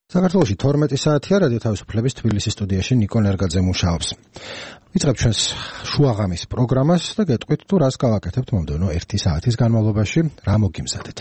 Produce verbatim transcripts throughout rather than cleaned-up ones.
საქართველოში თორმეტი საათია რადიო თავისუფლების თბილისის სტუდიაში ნიკო ნერგაძე მუშაობს. ვიწყებ ჩვენს შუაღამის პროგრამას და გეტყვით თუ რას გავაკეთებთ მომდევნო ერთი საათის განმავლობაში, რა მოგიმზადეთ.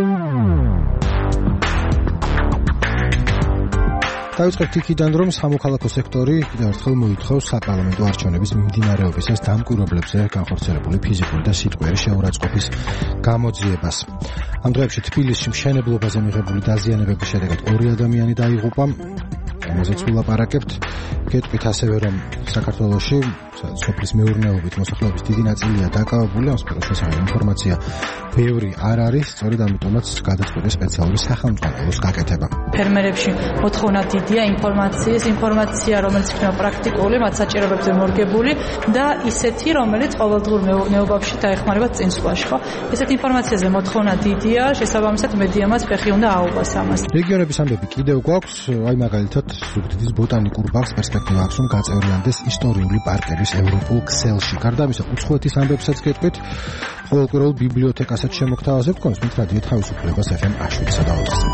დავიწყებთ იქიდან, რომ სამოქალაქო სექტორი კიდევ ერთხელ მოითხოვს საპარლამენტო არჩევნების მიმდინარეობისას დამკვირვებლებზე განხორციელებული ფიზიკური და სიტყვიერი შეურაცხყოფის გამოძიებას. ამ დღეებში თბილისში მშენებლობაზე მიღებული დაზიანებების შედეგად ორი ადამიანი დაიღუპა. ამაზეც ვილაპარაკებთ. გეტყვით ასევე, რომ საქართველოში სოფლის მეურნეობით მოსახლეობის დიდი ნაწილია დაკავებული, ამ სფეროს შესახებ ინფორმაცია ბევრი არ არის, სწორედ ამიტომაც გადაწყვეტეს სპეციალური სახელმძღვანელოს გაკეთება. ფერმერებში მოთხოვნა დიდია ინფორმაციის, ინფორმაცია, რომელიც იქნება პრაქტიკული, მათ საჭიროებებზე მორგებული და ისეთი, რომელიც ყოველდღიურ მეურნეობაში დაეხმარება წინსვლაში, ხო? ესეთ ინფორმაციაზე მოთხოვნა დიდია, შესაბამისად მედიამაც ფეხი უნდა აუღოს ამას. რეგიონების ამბები კიდევ გვაქვს, აი მაგალითად ზუგდიდის ბოტანიკურ ბაღს პერსპექტივა აქვს, რომ გაწევრიანდეს ისტორიული პარკების ევროპულ ქსელში. გარდა ამისა, უცხოეთის ამბებსაც გეტყვით, ყოველკვირეულ ბიბლიოთეკასაც შემოგთავაზებთ, კონსმით რადიო თავისუფლებას ეფ ემ შვიდსა და ოთხზე.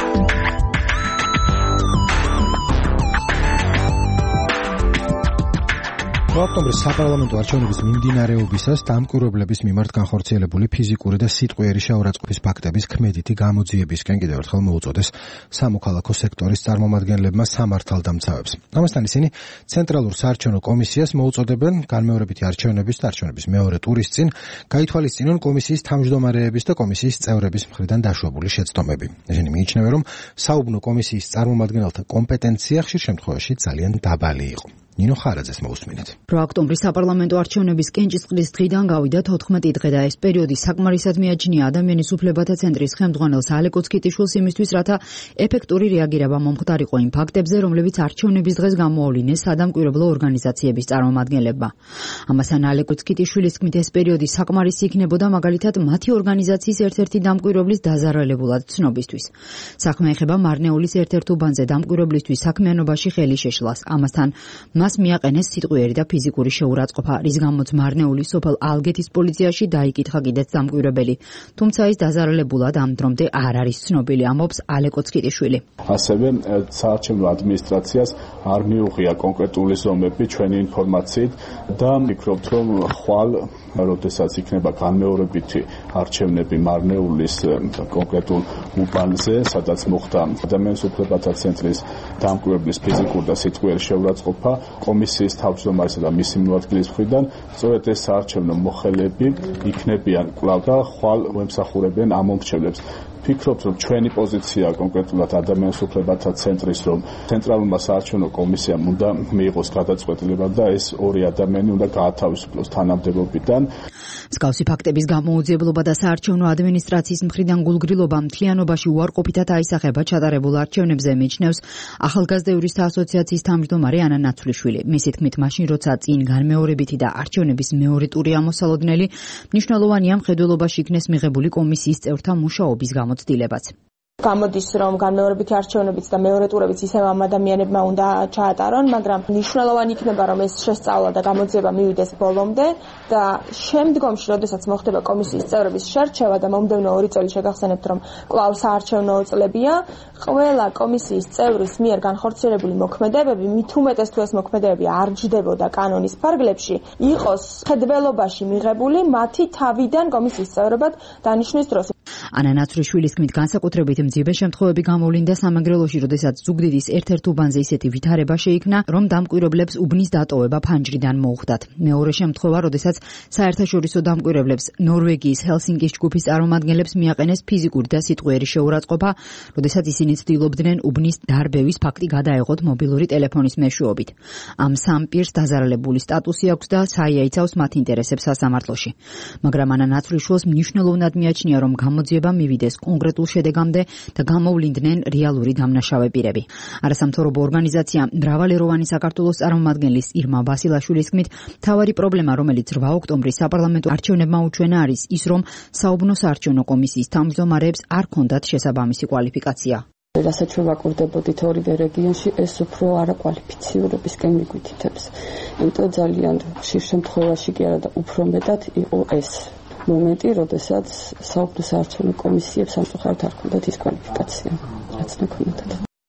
ოქტომბრის საპარლამენტო არჩევნების მიმდინარეობისას დამკვირვებლების მიმართ განხორციელებული ფიზიკური და სიტყვიერი შეურაცხყოფის ფაქტების ქმედითი გამოძიებისკენ კიდევ ერთხელ მოუწოდეს სამოქალაქო სექტორის წარმომადგენლებმა სამართალდამცავებს. ამასთან ისინი ცენტრალურ საარჩევნო კომისიას მოუწოდებენ განმეორებითი არჩევნების და არჩევნების მეორე ტურის წინ გაითვალისწინონ კომისიის თავმჯდომარეების და კომისიის წევრების მხრიდან დაშვებული შეცდომები. ისინი მიიჩნევენ, რომ საუბნო კომისიის წარმომადგენელთა კომპეტენცია ხშირ შემთხვევაში ძალიან დაბალი იყო. ნინო ხარაძეს მოусმინეთ. ოქტომბრის საპარლამენტო არჩევნების კენჭისყრის დღიდან გავიდა თოთხმეტი დღე და ეს პერიოდი საკმარისად მიაჩნია ადამიანის უფლებათა ცენტრის ხელმძღვანელს ალეკ ოცკიტიშვილს იმისთვის, რათა ეფექტური რეაგირება მომხდარიყო იმ ფაქტებზე, რომლებიც არჩევნების დღეს გამოავლინეს სადამკვირვებლო ორგანიზაციების წარმომადგენლებმა. ამასთან ალეკ ოცკიტიშვილის თქმით, ეს პერიოდი საკმარისი იქნებოდა მაგალითად მათი ორგანიზაციის ერთ-ერთი დამკვირვებლის დაზარალებულად ცნობისთვის. საქმე ეხება მარნეულის ერთ-ერთ უბანზე დამკვირვებლისთვის საქმიანობაში ხელი შეშლას. ამასთან მას მიაყენეს სიტყვიერი და ფიზიკური შეურაცხყოფა, რის გამოც მარნეულის სოფელ ალგეთის პოლიციაში დაიკითხა კიდეც დამკვირვებელი. თუმცა ის დაზარალებულად ამ დრომდე არ არის ცნობილი, ამბობს ალეკ ოცკიტიშვილი. ასევე საარჩევნო ადმინისტრაციას არ მიუღია კონკრეტული ზომები ჩვენი ინფორმაციით და ვფიქრობთ, რომ ხვალ როდესაც იქნება განმეორებითი არჩევნები მარნეულის კონკრეტულ უბანზე, სადაც მოხდა ადამიანის უფლებათა ცენტრის დამკვირვებლის ფიზიკური და სიტყვიერი შეურაცხყოფა, კომისიის თავმჯდომარისა და მისი მოადგილის მხრიდან, სწორედ ეს საარჩევნო მოხელეები იქნებიან კვლავ და ხვალ მოემსახურებიან ამ მომრჩევლებს. ვფიქრობთ, რომ ჩვენი პოზიცია კონკრეტულად ადამიანის უფლებათა ცენტრის, რომ ცენტრალურმა საარჩევნო კომისიამ უნდა მიიღოს გადაწყვეტილება და ეს ორი ადამიანი უნდა გაათავისუფლოს თანამდებობიდან. მსგავსი ფაქტების გამოუძიებლობა და საარჩევნო ადმინისტრაციის მხრიდან გულგრილობა მთლიანობაში უარყოფითად აისახება ჩატარებულ არჩევნებზე, მიიჩნევს ახალგაზრდა იურისტთა ასოციაციის თავმჯდომარე ანა ნაცვლიშვილი. მისი თქმით, მაშინ როცა წინ განმეორებითი და არჩევნების მეორე ტური ამოსალოდნელი, მნიშვნელოვანია მხედველობაში იქნეს მიღებული კომისიის წევრთა მუშაობის გამოცდილებაც. გამოდის, რომ განმეორებითი არჩევნებიც და მეორე ტურებიც ისევ ამ ადამიანებმა უნდა ჩაატარონ, მაგრამ მნიშვნელოვანი იქნება, რომ ეს შესწავლა და გამოძიება მივიდეს ბოლომდე და შემდგომში, როდესაც მოხდება კომისიის წევრების შერჩევა და მომდევნო ორი წელი შეგახსენებთ, რომ კვლავ საარჩევნო წლებია, ყველა კომისიის წევრის მიერ განხორციელებული მოქმედებები, მით უმეტეს თუ ეს მოქმედებები არ ჯდებოდა კანონის ფარგლებში, იყოს მხედველობაში მიღებული მათი თავიდან კომისიის წევრებად დანიშნვის დროს. ანა ნაცვლიშვილის თქმით, განსაკუთრებით მძიმე შემთხვევები გამოვლინდა სამეგრელოში, როდესაც ზუგდიდის ერთ-ერთ უბანზე ისეთი ვითარება შეიქმნა, რომ დამკვირვებლებს უბნის დატოვება ფანჯრიდან მოუხდათ. მეორე შემთხვევა, როდესაც საერთაშორისო დამკვირვებლებს ნორვეგიის ჰელსინკის ჯგუფის წარმომადგენლებს მიაყენეს ფიზიკური და სიტყვიერი შეურაცხყოფა, როდესაც ისინი ცდილობდნენ უბნის დარბევის ფაქტი გადაეღოთ მობილური ტელეფონის მეშვეობით. ამ სამ პირს დაზარალებული სტატუსი აქვს და საიაიცავს მათ ინტერესებს სასამართლოში. მაგრამ ანა ნაცვლიშვილს მნიშვნელოვნად მიაჩნია, რომ გამოძიება მივიდეს კონკრეტულ შედეგამდე და გამოვლინდნენ რეალური დამნაშავე პირები. არასამთავრობო ორგანიზაცია მრავალეროვანი საქართველოს წარმომადგენლის ირმა ბასილაშვილის თქმით, მთავარი პრობლემა, რომელიც ორი ოქტომბრის საპარლამენტო არჩევნებმა უჩვენა, არის ის, რომ საუბნო საარჩევნო კომისიის თავმჯდომარეებს არ ჰქონდათ შესაბამისი კვალიფიკაცია. რასაც ვაკურდებოდით ორივე რეგიონში, ეს უფრო არაკვალიფიცირებისკენ მიგვითითებს. იმიტომ ძალიან ხშირ შემთხვევაში კი არა და უფრო მეტად იყო ეს მომენტი, როდესაც საუბნო საარჩევნო კომისიებს სამწუხაროდ არ ჰქონდათ ის კვალიფიკაცია, რაც ნაქვამეტად.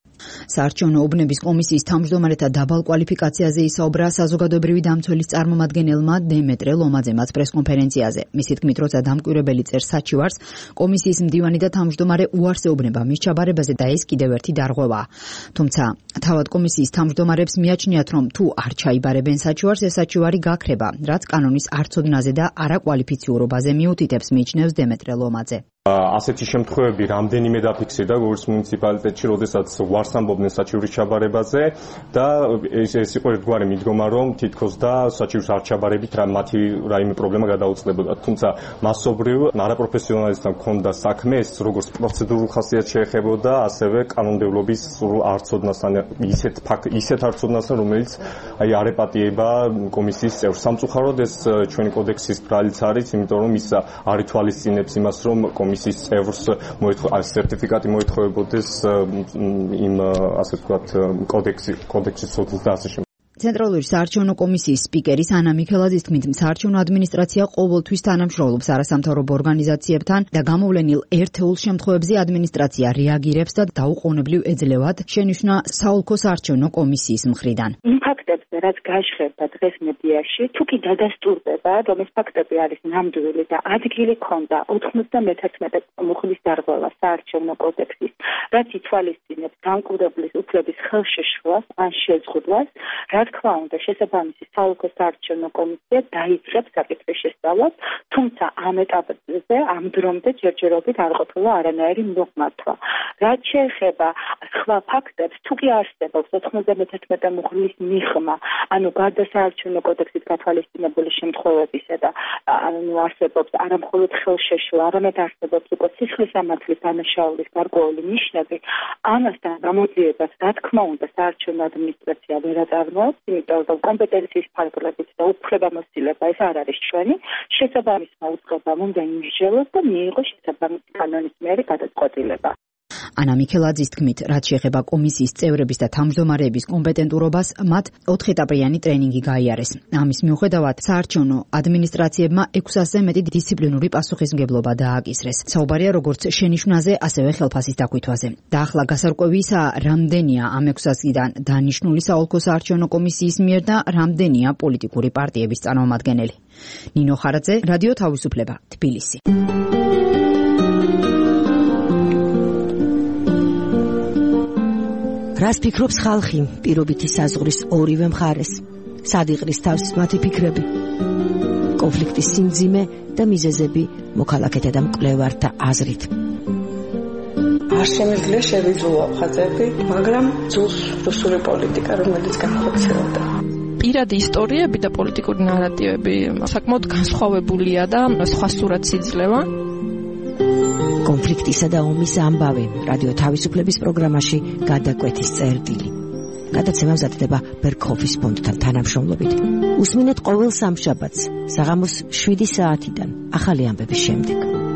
საარჩევნო უბნების კომისიის თავმჯდომარეთა დაბალ კვალიფიკაციაზე ისაუბრა საზოგადოებრივი დამცველის წარმომადგენელმა დემეტრე ლომაძემაც პრესკონფერენციაზე. მისი თქმით, როცა დამკვირვებელი წერს საჩივარს, კომისიის მდივანი და თავმჯდომარე უარსეობნება მის ჩაბარებაზე და ეს კიდევ ერთი დარღვევაა. თუმცა თავად კომისიის თავმჯდომარებს მიაჩნიათ, რომ თუ არ ჩაიბარებენ საჩივარს, ეს საჩივარი გაქრება, რაც კანონის არცოდნაზე და არაკვალიფიციურობაზე მიუთითებს, მიიჩნევს დემეტრე ლომაძე. ასეთი შემთხვევები რამდენიმე დაფიქსირდა როგორც მუნიციპალიტეტში, როდესაც უარს ამბობდნენ საჩივრის ჩაბარებაზე და ეს ეს იყო ერთგვარი მიდგომა, რომ თითქოს და საჩივრის არ ჩაბარებით რა მათი რაიმე პრობლემა გადაუწყდებოდა. თუმცა მასობრივ არაპროფესიონალისთან ჰქონდა საქმე, ეს როგორც პროცედურულ ხასიათს შეეხებოდა, ასევე კანონმდებლობის სრულ არცოდნასთან, ისეთ ფაქტ ისეთ არცოდნასთან, რომელიც აი არ ეპატიება კომისიის წევრს. სამწუხაროდ ეს ჩვენი კოდექსის ბრალიც არის, იმიტომ რომ ის არ ითვალისწინებს იმას, რომ კომისიის წევრს მოითხოვა სერტიფიკატი მოითხოვებოდეს იმ ასე ვთქვათ კოდექსი კოდექსის სოციალ და ასე შემდეგ. ცენტრალური საარჩევნო კომისიის სპიკერის ანა მიქელაძის თქმით, საარჩევნო ადმინისტრაცია ყოველთვის თანამშრომლობს არასამთავრობო ორგანიზაციებთან და გამოვლენილ ერთეულ შემთხვევებზე ადმინისტრაცია რეაგირებს და დაუყოვნებლივ ეძლევათ, შენიშნა საოლქო საარჩევნო კომისიის მხრიდან. იმ ფაქტებზე, რაც გაჟღერდა დღეს მედიაში, თუ კი დადასტურდება, რომ ეს ფაქტები არის ნამდვილი და ადგილი ჰქონდა ოთხმოცდამეთერთმეტე მუხლის დარღვევა საარჩევნო კოდექსის, რაც ითვალისწინებს დამკვირვებლის უფლების ხელშეშლას ან შეზღუდვას, რა თქმა უნდა, შესაბამისი საოლქო საარჩევნო კომისია დაიწყებს საკითხის შესწავლას, თუმცა ამ ეტაპზე ამ დრომდე ჯერჯერობით არ ყოფილა არანაირი მოხმარება. რაც შეეხება სხვა ფაქტებს, თუ კი არსებობს ოთხმოცდამეთერთმეტე მუხლის მიღმა, ანუ გარდა საარჩევნო კოდექსით გათვალისწინებული შემთხვევებისა და ანუ არსებობს არა მხოლოდ ხელშეშლა, არამედ არსებობს უკვე სისხლისამართლის დანაშაულის გარკვეული ნიშნები, ამასთან გამოძიებას, რა თქმა უნდა, საარჩევნო ადმინისტრაცია ვერ აწარმოებს, იმიტომ რომ კომპეტენციის ფარგლებით და უფლებამოსილება ეს არ არის ჩვენი, შესაბამისმა უწყებამ უნდა იმსჯელოს და მიიღოს შესაბამისი კანონის მიერი გადაწყვეტილება. ანა მიქელაძის თქმით, რაც შეეხება კომისიის წევრების და თავმჯდომარეების კომპეტენტურობას, მათ ოთხეტაპიანი ტრენინგი გაიარეს. ამის მიუხედავად, საარჩევნო ადმინისტრაციებმა ექვს ათასზე მეტი დისციპლინური პასუხისმგებლობა დააკისრეს. საუბარია როგორც შენიშვნაზე, ასევე ხელფასის დაქვითვაზე. და ახლა გასარკვევი ისაა, რამდენია ამ ექვს ათასიდან დანიშნული საოლქო საარჩევნო კომისიის მიერ და რამდენია პოლიტიკური პარტიების წარმომადგენელი. ნინო ხარაძე, რადიო თავისუფლება, თბილისი. რას ფიქრობს ხალხი პირობითი საზღვრის ორივე მხარეს? სად იყრის თავს მათი ფიქრები? კონფლიქტის სიმძიმე და მიზეზები მოქალაქეთა და მკვლევართა აზრით. არ შემიძლია შევიძულო ხაზები, მაგრამ ძულს რუსული პოლიტიკა, რომელიც განხორციელდა. პირადი ისტორიები და პოლიტიკური ნარატივები საკმაოდ განსხვავებულია და სხვა სურათს იძლევა. კონფლიქტისა და ომის ამბავი რადიო თავისუფლების პროგრამაში გადაკვეთის წერტილი. გადაცემა მზადდება ბერქოფის ფონდთან თანამშრომლობით. უსმინეთ ყოველ სამშაბათს საღამოს შვიდი საათიდან ახალი ამბების შემდეგ.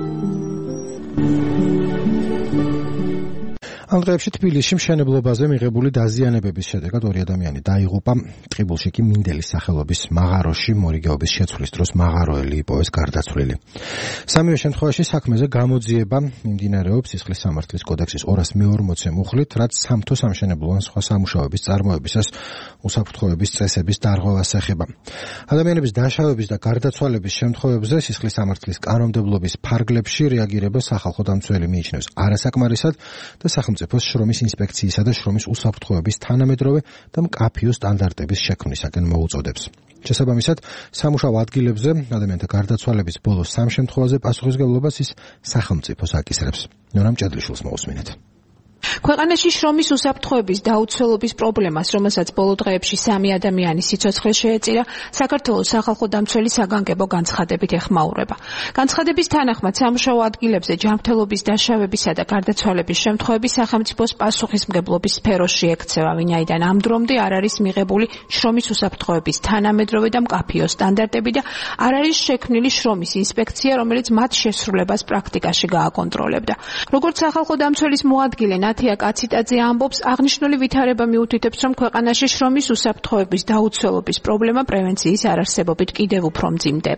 ამ დღეებში თბილისში მშენებლობაზე მიღებული დაზიანებების შედეგად ორი ადამიანი დაიღუპა. ტყიბულში კი მინდელის სახელობის მაღაროში მორიგეობის შეცვლის დროს მაღაროელი იპოვეს გარდაცვლილი. სამივე შემთხვევაში საქმეზე გამოძიება მიმდინარეობს სისხლის სამართლის კოდექსის ორას მეორმოცე მუხლით, რაც სამთო სამშენებლო ან სხვა სამუშაოების წარმოებისას უსაფრთხოების წესების დარღვევას ეხება. ადამიანების დაშავების და გარდაცვალების შემთხვევებზე სისხლის სამართლის კანონმდებლობის ფარგლებში რეაგირება სახალხო დამცველი მიიჩნევს არასაკმარისად და სახელმწიფოს შრომის ინსპექციისა და შრომის უსაფრთხოების თანამედროვე და მკაფიო სტანდარტების შექმნისაკენ მოუწოდებს. შესაბამისად, სამუშაო ადგილებზე ადამიანთა გარდაცვალების ბოლო სამ შემთხვევაზე პასუხისმგებლობას ის სახელმწიფოს აკისრებს. ნორამ ჭედლიშვილს მოусმინეთ. ქვეყანაში შრომის უსაფრთხოების დაუცველობის პრობლემას, რომელსაც ბოლო დღეებში სამი ადამიანის სიცოცხლე შეეწირა, საქართველოს სახალხო დამცველი საგანგებო განცხადებით ეხმაურება. განცხადების თანახმად, სამუშაო ადგილებზე ჯანმრთელობის დაშავებისა და გარდაცვალების შემთხვევები სახელმწიფოს პასუხისმგებლობის სფეროში ექცევა, ვინაიდან ამ დრომდე არ არის მიღებული შრომის უსაფრთხოების თანამედროვე და მკაფიო სტანდარტები და არ არის შექმნილი შრომის ინსპექცია, რომელიც მათ შესრულებას პრაქტიკაში გააკონტროლებდა. როგორც სახალხო დამცველის მოადგილე ნათია კაციტაძე ამბობს, აღნიშნული ვითარება მიუთითებს, რომ ქვეყანაში შრომის უსაფრთხოების დაუცველობის პრობლემა პრევენციის არარსებობით კიდევ უფრო მძიმდება.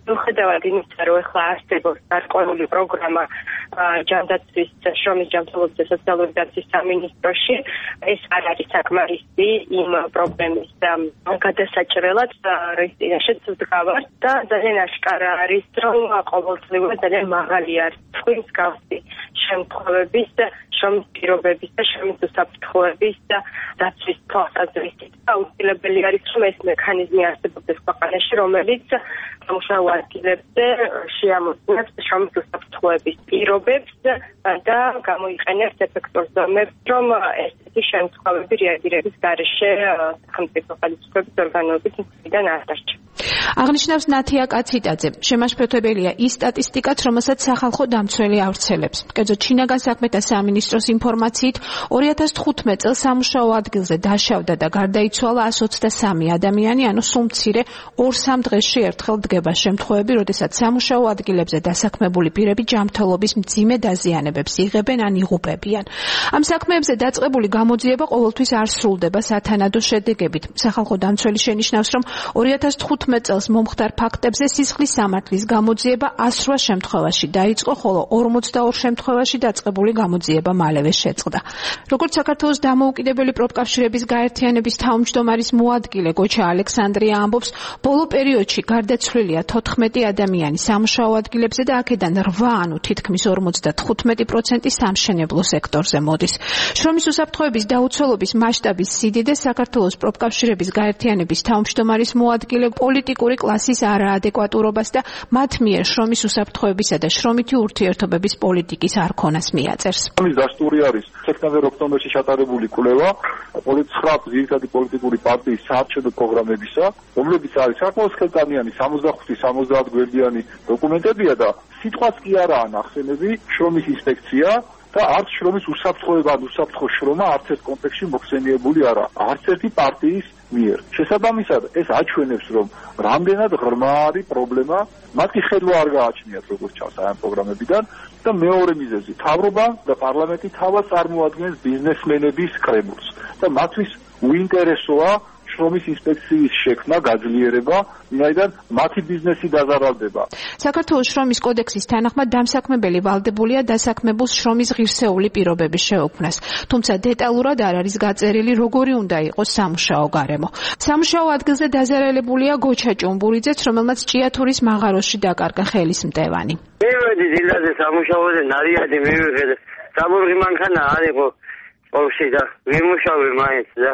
მიუხედავად იმისა, რომ ახლა არსებობს გარკვეული პროგრამა ჯანდაცვის შრომის ჯანმრთელობის და სოციალური დაცვის სამინისტროში, ეს არ არის საკმარისი იმ პრობლემის გადასაჭრელად, რის წინაშეც ვდგავართ და ძალიან აშკარა არის, რომ ყოველწლიურად ძალიან მაღალი არის თქვის გავსი შემთხვევების და შრომის პირობების და შრომის უსაფრთხოების და დაცვის თვალსაზრისით. აუცილებელი არის, რომ ეს მექანიზმი არსებობდეს ქვეყანაში, რომელიც სამუშაო ადგილებზე შეამოწმებს შრომის უსაფრთხოების პირობებს და გამოიყენებს ეფექტურ ზომებს, რომ ესეთი შემთხვევები რეაგირების გარეშე სახელმწიფო ხელისუფლების ორგანოების მხრიდან არ დარჩა. აღნიშნავს ნათია კაციტაძე, შემაშფოთებელია ის სტატისტიკაც, რომელსაც სახალხო დამცველი ავრცელებს. კერძოდ ჩინაგან საქმეთა სამინისტროს ინფორმაციით, ორი ათას თხუთმეტ წელს სამუშაო ადგილზე დაშავდა და გარდაიცვალა εκατს ოცდასამი ადამიანი, ანუ სულ მცირე ორ-სამ დღეში ერთხელ დგება შემთხვევები, როდესაც სამუშაო ადგილებზე დასაქმებული პირები ჯანმრთელობის მძიმე დაზიანებებს იღებენ ან იღუპებიან. ამ საქმეებზე დაწყებული გამოძიება ყოველთვის არ სრულდება სათანადო შედეგებით. სახალხო დამცველი შენიშნავს, რომ ორი ათას თხუთმეტ წელს მომხდარ ფაქტებზე სისხლის სამართლის გამოძიება ას რვა შემთხვევაში დაიწყო, ხოლო ორმოცდაორ შემთხვევაში დაწყებული გამოძიება მალევე შეწყდა. როგორც საქართველოს დამოუკიდებელი პროფკავშირების გაერთიანების თავმჯდომარის მოადგილე გოჩა ალექსანდრია ამბობს, ბოლო პერიოდში გარდაცვლილია თოთხმეტი ადამიანი სამუშაო ადგილებზე და აქედან რვა, ანუ თითქმის ორმოცდათხუთმეტი პროცენტი სამშენებლო სექტორზე მოდის. შრომის უსაფრთხოების დაუცველობის მასშტაბის სიდიდე საქართველოს პროფკავშირების გაერთიანების თავმჯდომარის მოადგილე პოლიტიკური კლასის არაადეკვატურობას და მათ მიერ შრომის უსაფრთხოებისა და შრომითი ურთიერთობების პოლიტიკის არქონას მიაწერს. ამის დასტური არის სექტემბერ ოქტომბერში ჩატარებული კვლევა ცხრა ძირითადი პოლიტიკური პარტიის საარჩევნო პროგრამებისა, რომლებიც არის საკმაოდ ხელტანიანი სამოცდახუთი სამოცდაათ გვერდიანი დოკუმენტებია და სიტყვაც კი არაა ნახსენები შრომის ინსპექცია და არც შრომის უსაფრთხოება ან უსაფრთხო შრომა არც ერთ კონტექსტში მოხსენიებული არა არც ერთი პარტიის მიერ. შესაბამისად, ეს აჩვენებს, რომ რამდენად ღრმა არის პრობლემა, მათ კი ხედვა არ გააჩნიათ, როგორც ჩანს ამ პროგრამებიდან და მეორე მიზეზი, მთავრობა და პარლამენტი თავად წარმოადგენს ბიზნესმენების კრებულს და მათთვის უინტერესოა შრომის ინსპექციის შექმნა, გაძლიერება, ვინაიდან მათი ბიზნესი დაზარალდება. საქართველოს შრომის კოდექსის თანახმად დამსაქმებელი ვალდებულია დასაქმებულს შრომის ღირსეული პირობების შეუქმნას, თუმცა დეტალურად არ არის გაწერილი, როგორი უნდა იყოს სამუშაო გარემო. სამუშაო ადგილზე დაზარალებულია გოჩა ჭუმბურიძეც, რომელმაც ჭიათურის მაღაროში დაკარგა ხელის მტევანი. მივედი დილაზე სამუშაოზე, ნარიადი მივიღე. საბურღი მანქანა არ იყო ყოვში და ვიმუშავე მაინც და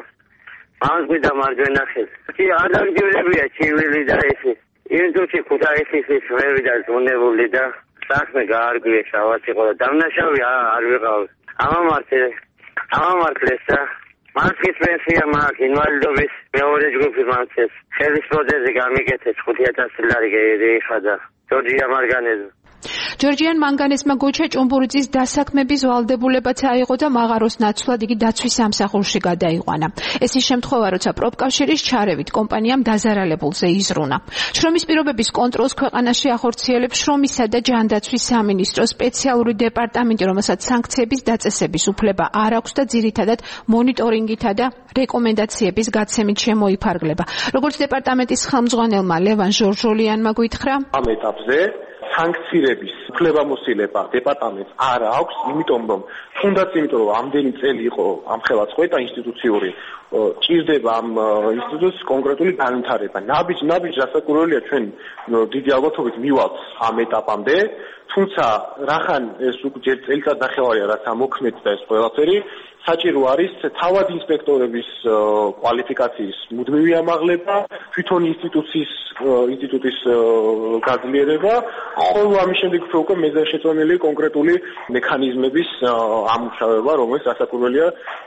ამგვი და მარჯვენა ხელს. კი ადაგდებია ჩივილი და ესე. ინდუჩი ქუთაისის ის ვერი და ზონებული და საქმე გაარგვია შავად იყო და დამნაშავე არ ვიყავ. ამამართლე ამამართლეს და მასკის პენსია მაქვს ინვალიდობის მეორე ჯგუფი მაქვს. ხელის პროთეზი გამიკეთეს ხუთი ათასი ლარი გაიხადა. ჯორჯია მარგანეზ ჯორჯიან მანგანესმა გოჩა ჭუმბურიძის დასაქმების ვალდებულებაც აიღო და მაღაროს ნაცვლად იგი დაცვის სამსახურში გადაიყვანა. ეს ის შემთხვევა, როცა პროფკავშირის ჩარევით კომპანიამ დაზარალებულზე იზრუნა. შრომის პირობების კონტროლს ქვეყანაში ახორციელებს შრომისა და ჯანდაცვის სამინისტროს სპეციალური დეპარტამენტი, რომელსაც სანქციების დაწესების უფლება არ აქვს და ძირითადად მონიტორინგითა და რეკომენდაციების გაცემით შემოიფარგლება. როგორც დეპარტამენტის ხელმძღვანელმა ლევან ჟორჟოლიანმა გითხრა, ამ ეტაპზე სანქცირების უფლებამოსილება დეპარტამენტს არ აქვს, იმიტომ რომ თუნდაც იმიტომ რომ ამდენი წელი იყო ამხელა წყვეტა ინსტიტუციური, ჭირდება ამ ინსტიტუციის კონკრეტული განვითარება. ნაბიჯ ნაბიჯ რასაკურველია ჩვენ დიდი ალბათობით მივალთ ამ ეტაპამდე, თუმცა რახან ეს უკვე წელიწად ნახევარია რაც ამოქმედდა ეს ყველაფერი, საჭირო არის თავად ინსპექტორების კვალიფიკაციის მუდმივი ამაღლება, თვითონ ინსტიტუციის ინსტიტუტის გაძლიერება, ხოლო ამის შემდეგ უკვე მეზანშეწონილი კონკრეტული მექანიზმების ამუშავება, რომელიც რასაკურველია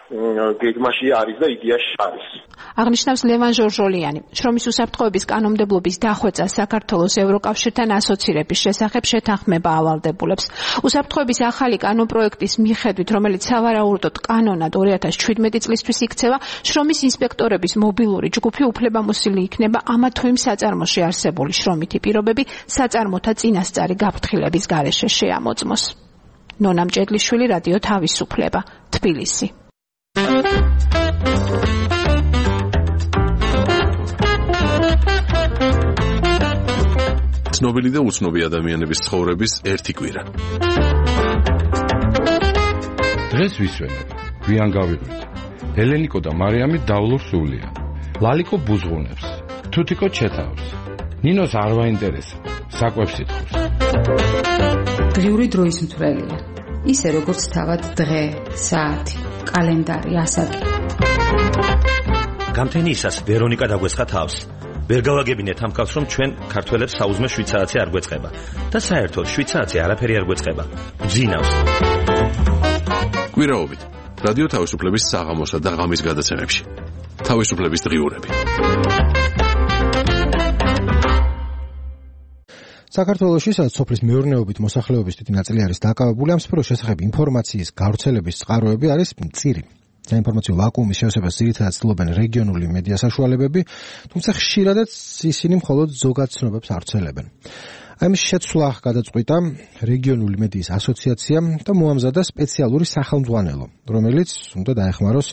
გეგმაში არის და იდეაში არის. აღნიშნავს ლევან ჟორჟოლიანი. შრომის უსაფრთხოების კანონმდებლობის დახვეწა საქართველოს ევროკავშირთან ასოცირების შესახებ შეთანხმება ავალდებულებს. უსაფრთხოების ახალი კანონპროექტის მიხედვით, რომელიც სავარაუდოდ კანონად ორი ათას შვიდმეტი წლისთვის იქცევა, შრომის ინსპექტორების მობილური ჯგუფი უფლებამოსილი იქნება ამა თუ იმ საწარმოში არსებული შრომითი პირობები საწარმოთა წინასწარი გაფრთხილების გარეშე შეამოწმოს. ნონა მჭედლიშვილი, რადიო თავისუფლება, თბილისი. ცნობილი და უცნობი ადამიანების ცხოვრების ერთი კვირა. დღეს ვისვენებ, გვიან გავიღვიძე. ელენიკო და მარიამი დავლურ სულია. ლალიკო ბუზღუნებს, თუთიკო ჩეთავს. ნინოს არ ვაინტერესებს, საკვებს ითხოვს. დღიური დროის მთვრელია. ისე როგორც თავად დღე, საათი, კალენდარი, ასაკი. გამთენიისას ვერონიკა დაგვესხა თავს. ვერ გავაგებინეთ ამ კაცს, რომ ჩვენ ქართველებს საუზმე შვიცარაცი არ გვეწყება და საერთოდ შვიცარაცი არაფერი არ გვეწყება. გძინავს. კვირაობით რადიო თავისუფლების საღამოსა და ღამის გადაცემებში. თავისუფლების დღიურები. საქართველოში სადაც სოფლის მეურნეობით მოსახლეობის დიდი ნაწილი არის დაკავებული ამ სფეროს შესახებ ინფორმაციის გავრცელების წყაროები არის მწირი. საინფორმაციო ვაკუუმის შევსებას ძირითადად ცდილობენ რეგიონული მედია საშუალებები, თუმცა ხშირადაც ისინი მხოლოდ ზოგად ცნობებს ავრცელებენ. ამის შეცვლა გადაწყვიტა რეგიონული მედიის ასოციაციამ და მოამზადა სპეციალური სახელმძღვანელო, რომელიც უნდა დაეხმაროს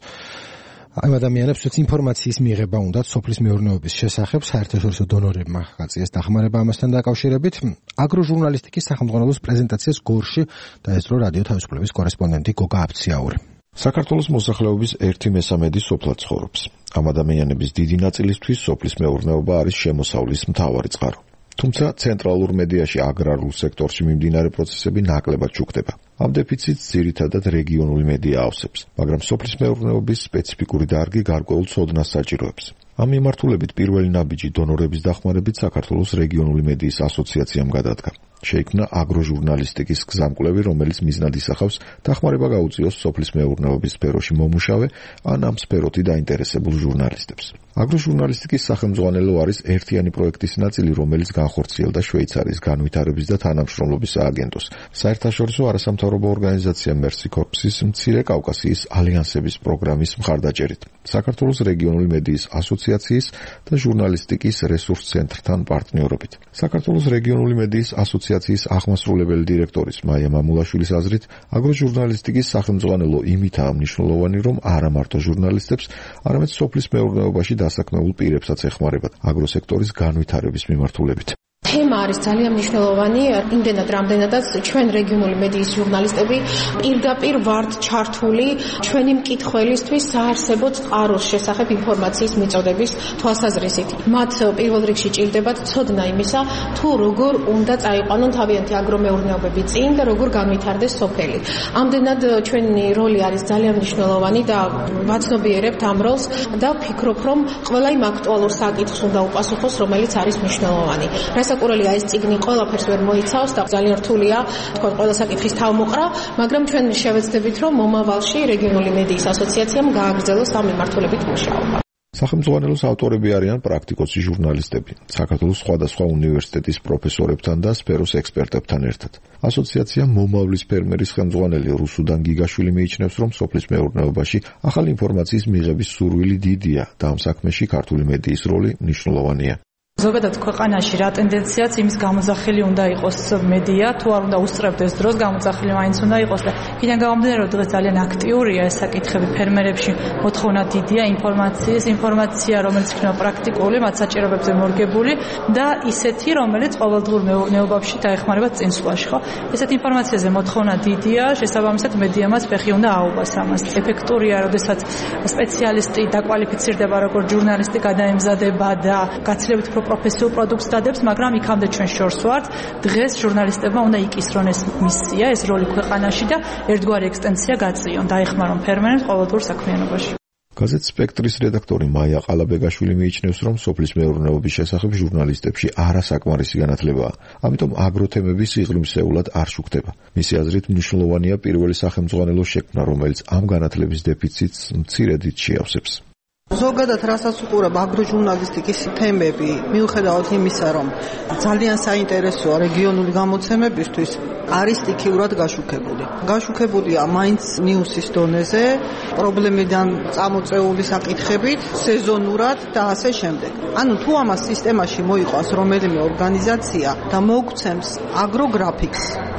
ამ ადამიანებს, რაც ინფორმაციის მიღება უნდათ სოფლის მეურნეობის შესახებ, საერთაშორისო დონორებმა გაწიეს დახმარება ამასთან დაკავშირებით. აგროჟურნალისტიკის სახელმძღვანელოს პრეზენტაციას გორში დაესწრო რადიო თავისუფლების კორესპონდენტი გოგა აფციაური. საქართველოს მოსახლეობის ერთი მესამედი სოფლად ცხოვრობს. ამ ადამიანების დიდი ნაწილისთვის სოფლის მეურნეობა არის შემოსავლის მთავარი წყარო. თუმცა ცენტრალურ მედიაში აგრარულ სექტორში მიმდინარე პროცესები ნაკლებად ჩუქდება. ამ დეფიციტს ძირითადად რეგიონული მედია ავსებს, მაგრამ სოფლის მეურნეობის სპეციფიკური დარგი გარკვეულ ცოდნას საჭიროებს. ამ მიმართულებით პირველი ნაბიჯი დონორების დახმარებით საქართველოს რეგიონული მედიის ასოციაციამ გადადგა. შეიქმნა აგროჟურნალისტიკის გზამკვლევი, რომელიც მიზნად ისახავს დახმარება გაუწიოს სოფლის მეურნეობის სფეროში მომუშავე ან ამ სფეროთი დაინტერესებულ ჟურნალისტებს. აგროჟურნალისტიკის სახელმძღვანელო არის ერთიანი პროექტის ნაწილი, რომელიც განხორციელდა შვეიცარიის განვითარების და თანამშრომლობის სააგენტოს, საერთაშორისო არასამთავრობო ორგანიზაცია Mercy Corps-ის მცირე კავკასიის ალიანსების პროგრამის მხარდაჭერით, საქართველოს რეგიონული მედიის ასოციაციის და ჟურნალისტიკის რესურს ცენტრთან პარტნიორობით. საქართველოს რეგიონული მედიის ასოციაციის აღმასრულებელი დირექტორის მაია მამულაშვილის აზრით, აგროჟურნალისტიკის სახელმძღვანელო იმითაა მნიშვნელოვანი, რომ არა მარტო ჟურნალისტებს, არამედ სოფლის მეურნეობაში დასაქმებულ პირებსაც ეხმარებათ აგროსექტორის განვითარების მიმართულებით. თემა არის ძალიან მნიშვნელოვანი, იმდენად რამდენადაც ჩვენ რეგიონული მედიის ჟურნალისტები პირდაპირ ვართ ჩართული ჩვენი მკითხველისთვის საარსებო წყაროს შესახებ ინფორმაციის მიწოდების თვალსაზრისით. მათ პირველ რიგში ჭირდებათ ცოდნა იმისა, თუ როგორ უნდა წაიყვანონ თავიანთი აგრომეურნეობები წინ და როგორ განვითარდეს სოფელი. ამდენად ჩვენი როლი არის ძალიან მნიშვნელოვანი და ვაცნობიერებთ ამ როლს და ვფიქრობ, რომ ყველა იმ აქტუალურ საკითხს უნდა უპასუხოს, რომელიც არის მნიშვნელოვანი. საკურელია ეს წიგნი ყველაფერს ვერ მოიცავს და ძალიან რთულია თქვა ყველა საკითხის თავმოყრა, მაგრამ ჩვენ შევეცდებით, რომ მომავალში რეგიონული მედიის ასოციაციამ გააგრძელოს ამ მიმართულებით მუშაობა. სახელმძღვანელოს ავტორები არიან პრაქტიკოსი ჟურნალისტები, საქართველოს სხვადასხვა უნივერსიტეტის პროფესორებთან და სფეროს ექსპერტებთან ერთად. ასოციაცია მომავლის ფერმერის ხელმძღვანელი რუსუდან გიგაშვილი მიიჩნევს, რომ სოფლის მეურნეობაში ახალი ინფორმაციის მიღების სურვილი დიდია და ამ საქმეში ქართული მედიის როლი მნიშვნელოვანია. ზოგადად ქვეყანაში რა ტენდენციაც იმის გამოძახილი უნდა იყოს მედია, თუ არ უნდა უსწრებდეს დროს გამოძახილი მაინც უნდა იყოს და იქიდან გამომდინარე, რომ დღეს ძალიან აქტიურია ეს საკითხები ფერმერებში, მოთხოვნა დიდია ინფორმაციის, ინფორმაცია, რომელიც იქნება პრაქტიკული, მათ საჭიროებებზე მორგებული და ისეთი, რომელიც ყოველდღიურ მეურნეობაში დაეხმარება წინსვლაში, ხო? ესეთ ინფორმაციაზე მოთხოვნა დიდია, შესაბამისად მედიამაც ფეხი უნდა აუღოს ამას. ეფექტურია, როდესაც სპეციალისტი დაკვალიფიცირდება როგორც ჟურნალისტი გადაემზადება და გაცილებით პროფესიულ პროდუქტს დადებს, მაგრამ იქამდე ჩვენ შორს ვართ. დღეს ჟურნალისტებმა უნდა იკისრონ ეს მისია, ეს როლი ქვეყანაში და ერთგვარი ექსტენსია გაწიონ, დაეხმარონ ფერმერებს ყოველდღიურ საქმიანობაში. გაზეთ სპექტრის რედაქტორი მაია ყალაბეგაშვილი მიიჩნევს, რომ სოფლის მეურნეობის შესახებ ჟურნალისტებში არასაკმარისი განათლებაა. ამიტომ აგროთემები სიღრმისეულად არ შუქდება. მისი აზრით მნიშვნელოვანია პირველი სახელმძღვანელოს შექმნა, რომელიც ამ განათლების დეფიციტს მცირედით შეავსებს. ზოგადად რასაც უყურებ აგროჟურნალისტიკის თემები, მიუხედავად იმისა, რომ ძალიან საინტერესოა რეგიონული გამოცემებისთვის, არის სტიქიურად გაშუქებული. გაშუქებულია მაინც ნიუსის დონეზე, პრობლემიდან წამოწეული საკითხებით, სეზონურად და ასე შემდეგ. ანუ თუ ამას სისტემაში მოიყვანს რომელიმე ორგანიზაცია და მოგცემს აგროგრაფიკს,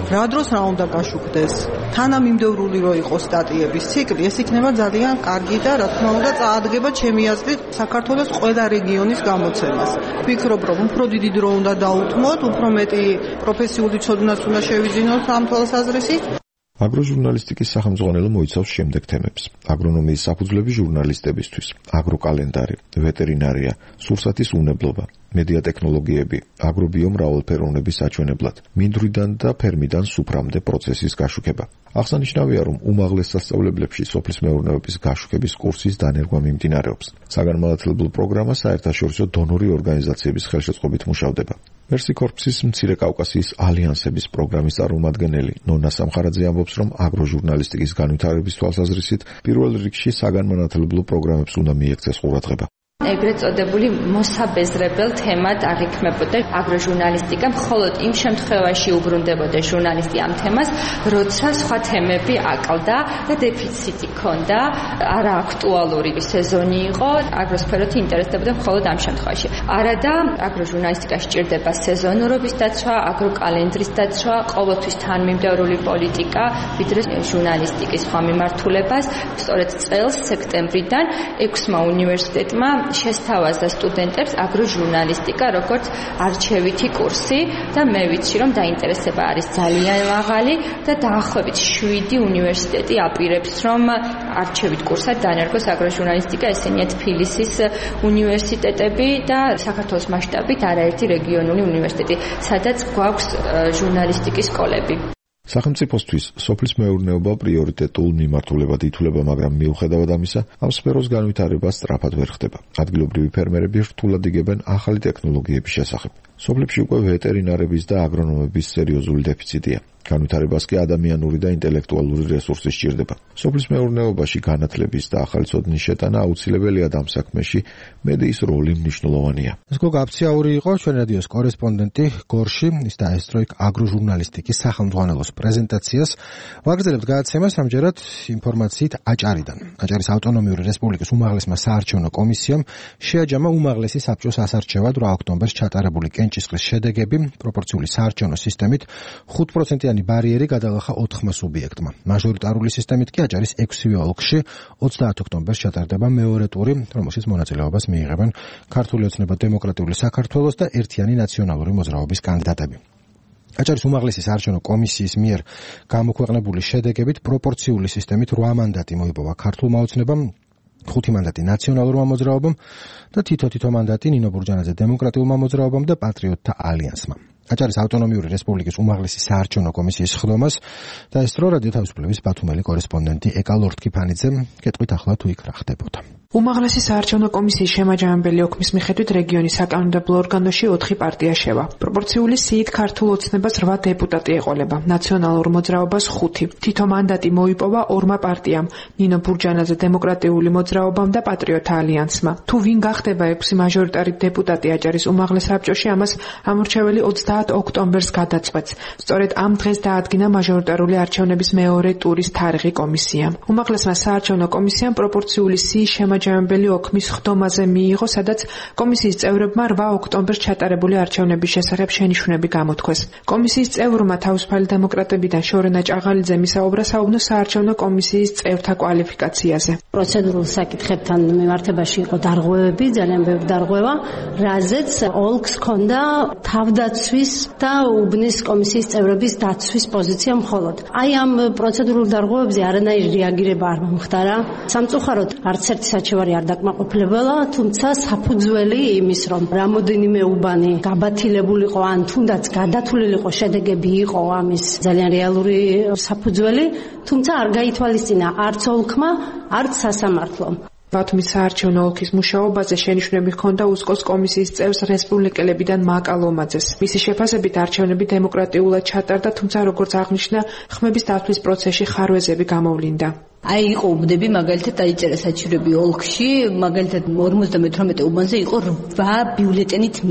რა დროს რა უნდა გაშუქდეს. თანამიმდევრული რო იყოს სტატიების ციკლი, ეს იქნება ძალიან კარგი და რა თქმა უნდა წაადგება ჩემი აზრით საქართველოს ყველა რეგიონის გამოცემას. ვფიქრობ, რომ უფრო დიდი დრო უნდა დაუთმოთ, უფრო მეტი პროფესიული ცოდნაც უნდა შევიძინოთ ამ თვალსაზრისით. აგროჟურნალისტიკის სახელმძღვანელო მოიცავს შემდეგ თემებს: აგრონომიის საფუძვლები ჟურნალისტებისთვის, აგროკალენდარი, ვეტერინარია, სურსათის უნებლობა, მედია ტექნოლოგიები, აგრობიო მრავალფეროვნების საჩვენებლად, მინდვრიდან და ფერმიდან სუფრამდე პროცესის გაშუქება. აღსანიშნავია, რომ უმაღლეს სასწავლებლებში სოფლის მეურნეობის გაშუქების კურსის დანერგვა მიმდინარეობს. საგანმანათლებლო პროგრამა საერთაშორისო დონორი ორგანიზაციების ხელშეწყობით მუშავდება. მერსი კორპსის მცირე კავკასიის ალიანსების პროგრამის წარმომადგენელი ნონა სამხარაძე ამბობს, რომ აგროჟურნალისტიკის განვითარების თვალსაზრისით პირველ რიგში საგანმანათლებლო პროგრამებს უნდა მიექცეს ყურადღება. ეგრეთ წოდებული მოსაბეზრებელ თემად აღიქმებოდა აგროჟურნალისტიკა, მხოლოდ იმ შემთხვევაში უბრუნდებოდა ჟურნალისტი ამ თემას, როცა სხვა თემები აკლდა და დეფიციტი ჰქონდა, არა აქტუალური სეზონი იყო, აგროსფეროთი ინტერესდებოდა მხოლოდ ამ შემთხვევაში. არადა აგროჟურნალისტიკა სჭირდება სეზონურობის დაცვა, აგროკალენდრის დაცვა, ყოველთვის თანმიმდევრული პოლიტიკა, ვიდრე ჟურნალისტიკის სხვა მიმართულებას. სწორედ წელს სექტემბრიდან ექვსმა უნივერსიტეტმა შესთავაზა სტუდენტებს აგროჟურნალისტიკა როგორც არჩევითი კურსი და მე ვიცი, რომ დაინტერესება არის ძალიან მაღალი და დაახლოებით შვიდი უნივერსიტეტი აპირებს, რომ არჩევით კურსად დანერგოს აგროჟურნალისტიკა, ესენია თბილისის უნივერსიტეტები და საქართველოს მასშტაბით არაერთი რეგიონული უნივერსიტეტი, სადაც გვაქვს ჟურნალისტიკის სკოლები. სახელმწიფოსთვის სოფლის მეურნეობა პრიორიტეტულ მიმართულებად ითვლება, მაგრამ მიუხედავად ამისა, ამ სფეროს განვითარება სწრაფად ვერ ხდება. ადგილობრივი ფერმერები რთულად იგებენ ახალი ტექნოლოგიების შესახებ. სოფლებში უკვე ვეტერინარების და აგრონომების სერიოზული დეფიციტია. განვითარებას კი ადამიანური და ინტელექტუალური რესურსი სჭირდება. სოფლის მეურნეობაში განათლების და ახალი ცოდნის შეტანა აუცილებელია და ამ საქმეში მედიის როლი მნიშვნელოვანია. ეს გოგაფციაური იყო ჩვენ რადიოს კორესპონდენტი გორში, ის დაესწრო იქ აგროჟურნალისტიკის სახელმძღვანელოს პრეზენტაციას. ვაგრძელებთ გადაცემას ამჯერად ინფორმაციით აჭარიდან. აჭარის ავტონომიური რესპუბლიკის უმაღლესმა საარჩევნო კომისიამ შეაჯამა უმაღლესი საბჭოს ასარჩევად რვა ოქტომბერს ჩატარებული კენჭისყრის შედეგები პროპორციული საარჩევნო სისტემით ხუთ პროცენტიანი ბარიერი გადალახა ოთხმა სუბიექტმა. მაჟორიტარული სისტემით კი აჭარის ექვსივე ოლქში ოცდაათ ოქტომბერს ჩატარდება მეორე ტური, რომელშიც მონაწილეობას მიიღებენ ქართული ოცნება დემოკრატიული საქართველოს და ერთიანი ნაციონალური მოძრაობის კანდიდატები. აჭარის უმაღლესი საარჩევნო კომისიის მიერ გამოქვეყნებული შედეგებით პროპორციული სისტემით რვა მანდატი მოიპოვა ქართულმა ოცნებამ, ხუთი მანდატი ნაციონალურმა მოძრაობამ და თითო-თითო მანდატი ნინო ბურჯანაძე დემოკრატიულმა მოძრაობამ და პატრიოტთა ალიანსმა. აჭარის ავტონომიური რესპუბლიკის უმაღლესი საარჩევნო კომისიის ხდომას დაესწრო რადიო თავისუფლების ბათუმელი კორესპონდენტი ეკა ლორთქიფანიძე. კეთყვით ახლა თუ იქ რა ხდებოდა. უმაღლესი საარჩევნო კომისიის შემაჯამებელი ოქმის მიხედვით რეგიონის საკანონმდებლო ორგანოში ოთხი პარტია შევა. პროპორციული სიით ქართულ ოცნებას რვა დეპუტატი ეყოლება, ნაციონალურ მოძრაობას ხუთი. თითო მანდატი მოიპოვა ორმა პარტიამ, ნინო ბურჯანაძე დემოკრატიული მოძრაობამ და პატრიოტთა ალიანსმა. თუ ვინ გახდება ექვსი მაჟორიტარი დეპუტატი აჭარის უმაღლეს საბჭოში, ამას ამორჩეველი ოცდაათ ოქტომბერს გადაწყვეტს. სწორედ ამ დღეს დაადგინა მაჟორიტარული არჩევნების მეორე ტურის თარიღი კომისიამ. უმაღლესმა საარჩევნო კომისიამ პროპორციული სიის შემაჯამებელი ოქმის ხდომაზე მიიღო, სადაც კომისიის წევრებმა რვა ოქტომბერს ჩატარებული არჩევნების შესახებ შენიშვნები გამოთქვეს. კომისიის წევრმა თავისუფალი დემოკრატებიდან შორენა ჭაღალიძემ ისაუბრა საუბნო საარჩევნო კომისიის წევრთა კვალიფიკაციაზე. პროცედურულ საკითხებთან მიმართებაში იყო დარღვევები, ძალიან ბევრი დარღვევა, რაზეც ოლქს ჰქონდა თავდაცვის და უბნის კომისიის წევრების დაცვის პოზიცია მხოლოდ. აი ამ პროცედურულ დარღვევებზე არანაირი რეაგირება არ მომხდარა. სამწუხაროდ არც ერთი საჩივარი არ დაკმაყოფილებულა, თუმცა საფუძველი იმის, რომ რამოდენიმე უბანი გაბათილებულიყო ან თუნდაც გადათვლილიყო შედეგები იყო ამის ძალიან რეალური საფუძველი, თუმცა არ გაითვალისწინა არც ოლქმა, არც სასამართლომ. ბათუმის საარჩევნო ოლქის მუშაობაზე შენიშვნები ჰქონდა უსკოს კომისიის წევრს რესპუბლიკელებიდან მაკა ლომაძეს. მისი შეფასებით არჩევნები დემოკრატიულად ჩატარდა, თუმცა როგორც აღნიშნა, ხმების დაცვის პროცესში ხარვეზები გამოვლინდა. აი იყო უბნები, მაგალითად დაიწერა საჩივრები ოლქში, მაგალითად ორმოცდამეთვრამეტე უბანზე იყო რვა ბიულეტენით მეტი.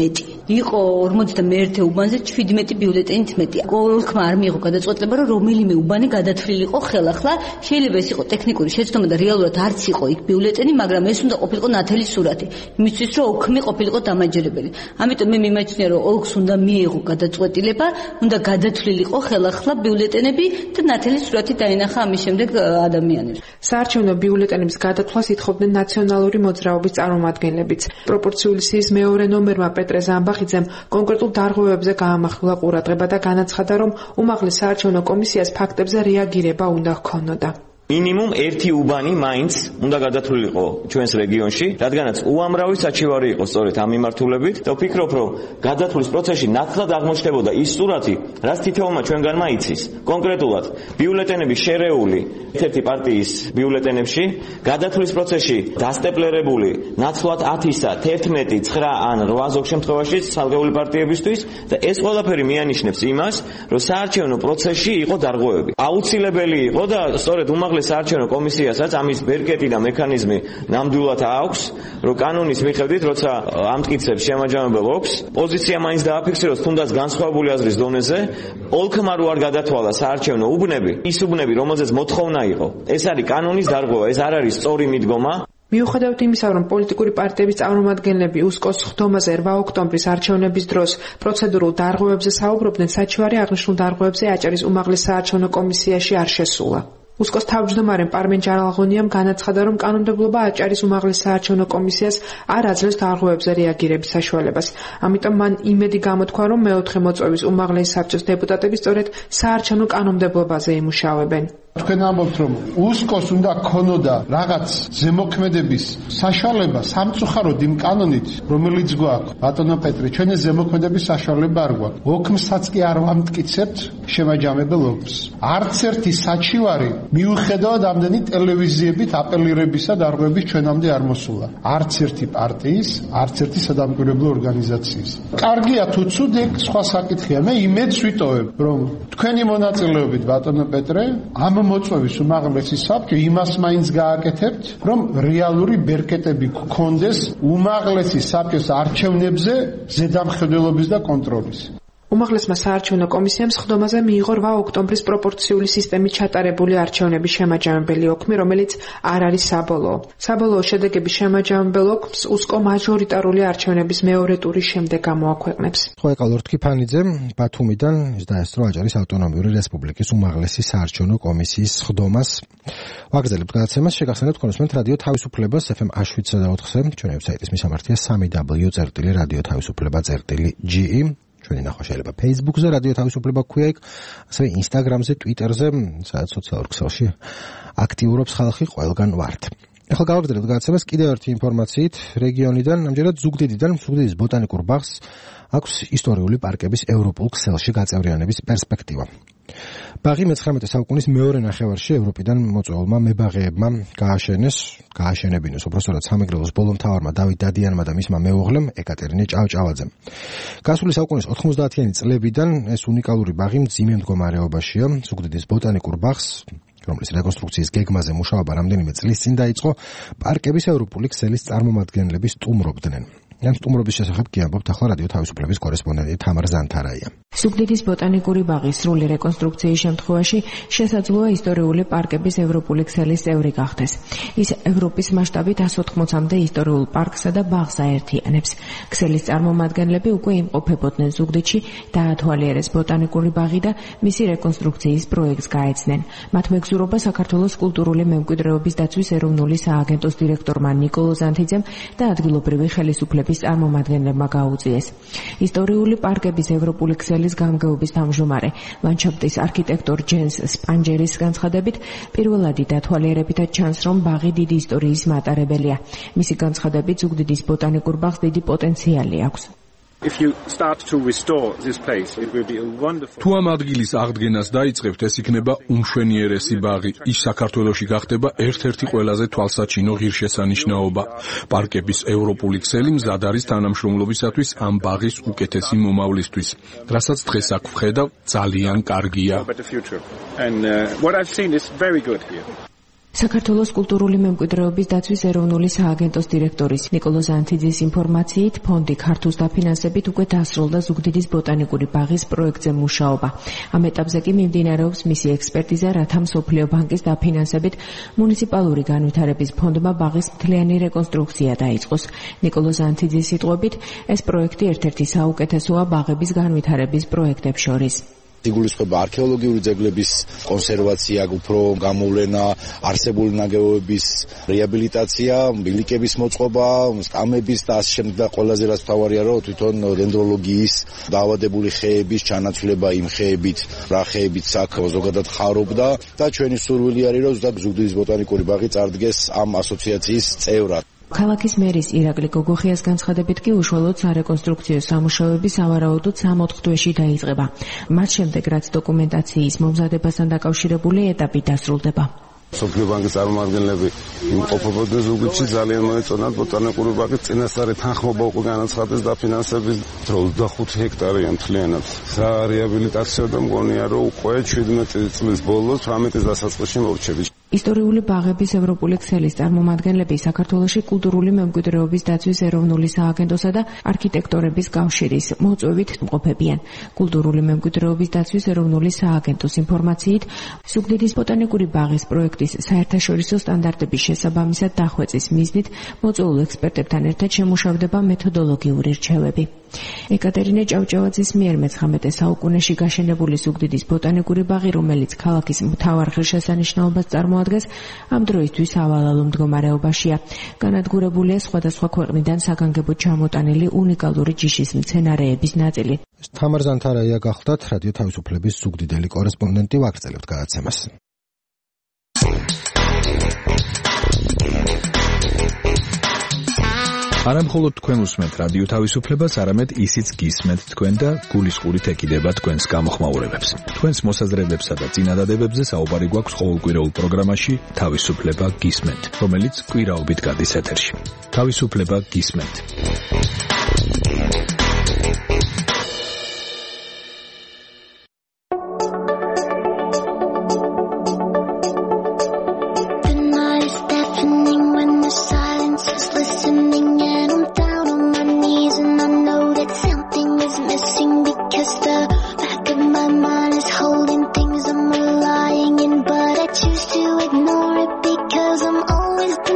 იყო ორმოცდამეერთე უბანზე შვიდმეტი ბიულეტენით მეტი. ყოველქმა არ მიიღო გადაწყვეტილება, რომ რომელიმე უბანი გადათვლილიყო ხელახლა. შეიძლება ეს იყო ტექნიკური შეცდომა და რეალურად არც იყო იქ ბიულეტენი, მაგრამ ეს უნდა ყოფილიყო ნათელი სურათი. იმისთვის რომ ოქმი ყოფილიყო დამაჯერებელი. ამიტომ მე მიმაჩნია, რომ ოლქს უნდა მიიღო გადაწყვეტილება, უნდა გადათვლილიყო ხელახლა ბიულეტენები და ნათელი სურათი დაინახა ამის შემდეგ ადამიანებს. საარჩევნო ბიულეტენების გადათვლას ითხოვდნენ ნაციონალური მოძრაობის წარმომადგენლებიც. პროპორციული სიის მეორე ნომერმა პეტრე ზამბახიძემ კონკრეტულ დარღვევებზე გაამახვილა ყურადღება და განაცხადა, რომ უმაღლეს საარჩევნო კომისიას ფაქტებზე რეაგირება უნდა ჰქონოდა. მინიმუმ ერთი უბანი მაინც უნდა გადათვლილიყო ჩვენს რეგიონში, რადგანაც უამრავი საჩივარი იყო სწორედ ამ მიმართულებით და ვფიქრობ, რომ გადათვლის პროცესში ნათლად აღმოჩნდებოდა ის სურათი, რაც თითოეულმა ჩვენგანმა იცის. კონკრეტულად, ბიულეტენების შერეული ერთ-ერთი პარტიის ბიულეტენებში, გადათვლის პროცესში დასტეპლერებული ნაცვლად ათისა, თერთმეტი, ცხრა ან რვა ზოგ შემთხვევაში ცალკეული პარტიებისთვის და ეს ყველაფერი მიანიშნებს იმას, რომ საარჩევნო პროცესში იყო დარღვევები. აუცილებელი იყო და სწორედ უმაღლეს საარჩევნო კომისიასაც ამის ბერკეტი და მექანიზმი ნამდვილად აქვს, რომ კანონის მიხედვით, როცა ამტკიცებს შემაჯამებელ ოლქს, პოზიცია მაინც დააფიქსიროს თუნდაც განსხვავებული აზრის დონეზე, ოლქმა რო არ გადათვალა საარჩევნო უბნები, ის უბნები, რომელზეც მოთხოვნა იყო. ეს არის კანონის დარღვევა, ეს არ არის სწორი მიდგომა. მიუხედავად იმისა, რომ პოლიტიკური პარტიების წარმომადგენლები უსკოს სხდომაზე რვა ოქტომბრის არჩევნების დროს პროცედურულ დარღვევებზე საუბრობდნენ, საჩივარი აღნიშნულ დარღვევებზე აჭარის უმაღლეს საარჩევნო კომისიაში არ შესულა. უსკოს თავმჯდომარე პარმენ ჯარალღონიამ განაცხადა, რომ კანონმდებლობა აჭარის უმაღლეს საარჩევნო კომისიას არ აძლევს დარღვევებზე რეაგირების საშუალებას. ამიტომ მან იმედი გამოთქვა, რომ მეოთხე მოწვევის უმაღლეს საბჭოს დეპუტატები სწორედ საარჩევნო კანონმდებლობაზე იმუშავებენ. თქვენ ამბობთ, რომ უსკოს უნდა ქონოდა რაღაც ზემოქმედების საშუალება სამწუხაროდ იმ კანონით, რომელიც გვაქვს. ბატონო პეტრე, ჩვენი ზემოქმედების საშუალება არ გვაქვს. ოქმსაც კი არ ვამტკიცებთ შემაჯამებელ ოლქს. არც ერთი საჩივარი მიუხედავად ამდენი ტელევიზიებით აპელირებისა და დარღვევების ჩვენამდე არ მოსულა. არც ერთი პარტიის, არც ერთი სადამკვირვებლო ორგანიზაციის. კარგია თუ ცუდ, სხვა საკითხია. მე იმედს ვიტოვებ, რომ თქვენი მონაწილეობით, ბატონო პეტრე, ამ მოწვევის უმაღლესი საბჭო იმას მაინც გააკეთებთ, რომ რეალური ბერკეტები გქონდეს უმაღლესი საბჭოს არჩევნებზე ზედამხედველობის და კონტროლის. უმაღლესმა საარჩევნო კომისიამ სხდომაზე მიიღო რვა ოქტომბრის პროპორციული სისტემით ჩატარებული არჩევნების შემაჯამებელი ოქმი, რომელიც არ არის საბოლოო. საბოლოო შედეგების შემაჯამებელ ოქმს უსკო მაჟორიტარული არჩევნების მეორე ტურის შემდეგ გამოაქვეყნებს. ხო, ეკალორ თქიფანიძე ბათუმიდან ის დაესწრო აჭარის ავტონომიური რესპუბლიკის უმაღლესი საარჩევნო კომისიის სხდომას. ვაგრძელებთ გადაცემას, შეგახსენებთ კონსუმენტ რადიო თავისუფლებას ეფ ემ შვიდსა და ოთხზე, ჩვენი ვებსაიტის მისამართია სამი დაბლიუ წერტილი რადიო თავისუფლება წერტილი ჯი ი. ჩვენი ნახვა შეიძლება Facebook-ზე, რადიო თავისუფლება გვქვია იქ, ასევე Instagram-ზე, Twitter-ზე, სადაც სოციალურ ქსელში აქტიურობს ხალხი, ყველგან ვართ. ახლა გავაგრძელებთ გადაცემას კიდევ ერთი ინფორმაციით რეგიონიდან, ამჯერად ზუგდიდიდან, ზუგდიდის ბოტანიკურ ბაღს აქვს ისტორიული პარკების ევროპულ ქსელში გაწევრიანების პერსპექტივა. ბაღი მეცხრამეტე საუკუნის მეორე ნახევარში ევროპიდან მოწვეულმა მებაღეებმა გააშენეს, გააშენებინეს, უბრალოდ სამეგრელოს ბოლო მთავარმა დავით დადიანმა და მისმა მეუღლემ ეკატერინე ჭავჭავაძემ. გასული საუკუნის ოთხმოცდაათიანი წლებიდან ეს უნიკალური ბაღი მძიმე მდგომარეობაშია. ზუგდიდის ბოტანიკურ ბაღს, რომლის რეკონსტრუქციის გეგმაზე მუშაობა რამდენიმე წლის წინ დაიწყო, პარკების ევროპული ქსელის წარმომადგენლები სტუმრობდნენ. ამ სტუმრობის შესახებ კი ამბობთ ახლა რადიო თავისუფლების კორესპონდენტი თამარ ზანთარაია. ზუგდიდის ბოტანიკური ბაღის სრული რეკონსტრუქციის შემთხვევაში შესაძლოა ისტორიული პარკების ევროპული ქსელის წევრი გახდეს. ის ევროპის მასშტაბით ას ოთხმოცამდე ისტორიულ პარკსა და ბაღს აერთიანებს. ქსელის წარმომადგენლები უკვე იმყოფებოდნენ ზუგდიდში, დაათვალიერეს ბოტანიკური ბაღი და მისი რეკონსტრუქციის პროექტს გაეცნენ. მათ მეგზურობა საქართველოს კულტურული მემკვიდრეობის დაცვის ეროვნული სააგენტოს დირექტორმა ნიკოლო ზანთიძემ და ადგილობრივი ხელისუფლების წარმომადგენლებმა გაუწიეს. ისტორიული პარკების ევროპული ქსელის გამგეობის თავმჯდომარე ლანდშაფტის არქიტექტორ ჯენს სპანჯერის განცხადებით, პირველადი დათვალიერებითაც ჩანს, რომ ბაღი დიდი ისტორიის მატარებელია. მისი განცხადებით, ზუგდიდის ბოტანიკურ ბაღს დიდი პოტენციალი აქვს. If you start to restore this place, it will be a wonderful. თუ ამ ადგილის აღდგენას დაიწყებთ, ეს იქნება უმშვენიერესი ბაღი. ის საქართველოში გახდება ერთ-ერთი ყველაზე თვალსაჩინო ღირსშესანიშნაობა. პარკების ევროპული ქსელი მზად არის თანამშრომლობისათვის ამ ბაღის უკეთესი მომავლისთვის. რასაც დღეს აქ ვხედავ, ძალიან კარგია. And uh, what I've seen is very good here. საქართველოს კულტურული მემკვიდრეობის დაცვის ეროვნული სააგენტოს დირექტორის ნიკოლოზ ანთიძის ინფორმაციით, ფონდი ქართულს დაფინანსებით უკვე დასრულდა ზუგდიდის ბოტანიკური ბაღის პროექტზე მუშაობა. ამ ეტაპზე კი მიმდინარეობს მისი ექსპერტიზა, რათა მსოფლიო ბანკის დაფინანსებით მუნიციპალური განვითარების ფონდმა ბაღის მთლიანი რეკონსტრუქცია დაიწყოს. ნიკოლოზ ანთიძის სიტყვებით, ეს პროექტი ერთ-ერთი საუკეთესოა ბაღების განვითარების პროექტებს შორის. იგულისხმება არქეოლოგიური ძეგლების კონსერვაცია, უფრო გამოვლენა, არსებული ნაგებობების რეაბილიტაცია, ბილიკების მოწყობა, სტამების და ასე შემდეგ და ყველაზე რაც მთავარია, რომ თვითონ დენდროლოგიის დაავადებული ხეების ჩანაცვლება იმ ხეებით, რა ხეებიც აქ ზოგადად ხარობდა და ჩვენი სურვილი არის, რომ ზუსტად ზუგდიდის ბოტანიკური ბაღი წარდგეს ამ ასოციაციის წევრად. ქალაქის მერის ირაკლი გოგოხიას განცხადებით კი უშუალოდ სარეკონსტრუქციო სამუშაოები სავარაუდოდ სამოთხ თვეში დაიწყება. მათ შემდეგ რაც დოკუმენტაციის მომზადებასთან დაკავშირებული ეტაპი dasრულდება. მსოფლიო ბანკის წარმომადგენლები იმყოფებოდნენ ზუგდიდში, ძალიან მოეწონათ ბოტანიკური ბაღის წინასწარი თანხმობა უკვე განაცხადეს დაფინანსების ოცდახუთი ჰექტარია მთლიანად. სარეაბილიტაციო და მგონია რომ უკვე შვიდმეტი წლის ბოლოს თვრამეტის დასაწყისში მორჩები. ისტორიული ბაღების ევროპული ქსელის წარმომადგენლები საქართველოში კულტურული მემკვიდრეობის დაცვის ეროვნული სააგენტოსა და არქიტექტორების კავშირის მოწვევით მყოფებიან. კულტურული მემკვიდრეობის დაცვის ეროვნული სააგენტოს ინფორმაციით, ზუგდიდის ბოტანიკური ბაღის პროექტის საერთაშორისო სტანდარტების შესაბამისად დახვეწის მიზნით მოწვეულ ექსპერტებთან ერთად შემუშავდება მეთოდოლოგიური რჩევები. ეკატერინე ჭავჭავაძის მიერ მეცხრამეტე საუკუნეში გაშენებული ზუგდიდის ბოტანიკური ბაღი, რომელიც ქალაქის მთავარ ღირსშესანიშნაობას წარმოადგენს, ამ დროისთვის ავალალო მდგომარეობაშია. განადგურებულია სხვადასხვა ქვეყნიდან საგანგებოდ ჩამოტანილი უნიკალური ჯიშის მცენარეების ნაწილი. თამარ ზანთარაია გახლდათ რადიო თავისუფლების ზუგდიდელი კორესპონდენტი, ვაგრძელებთ გადაცემას. არა მხოლოდ თქვენ უსმენთ რადიო თავისუფლებას, არამედ ისიც გისმენთ თქვენ და გულისყურით ეკიდება თქვენს გამოხმაურებებს. თქვენს მოსაზრებებსა და წინადადებებზე საუბარი გვაქვს ყოველკვირეულ პროგრამაში თავისუფლება გისმენთ, რომელიც კვირაობით გადის ეთერში. თავისუფლება გისმენთ.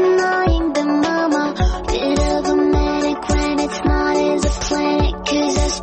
Cause I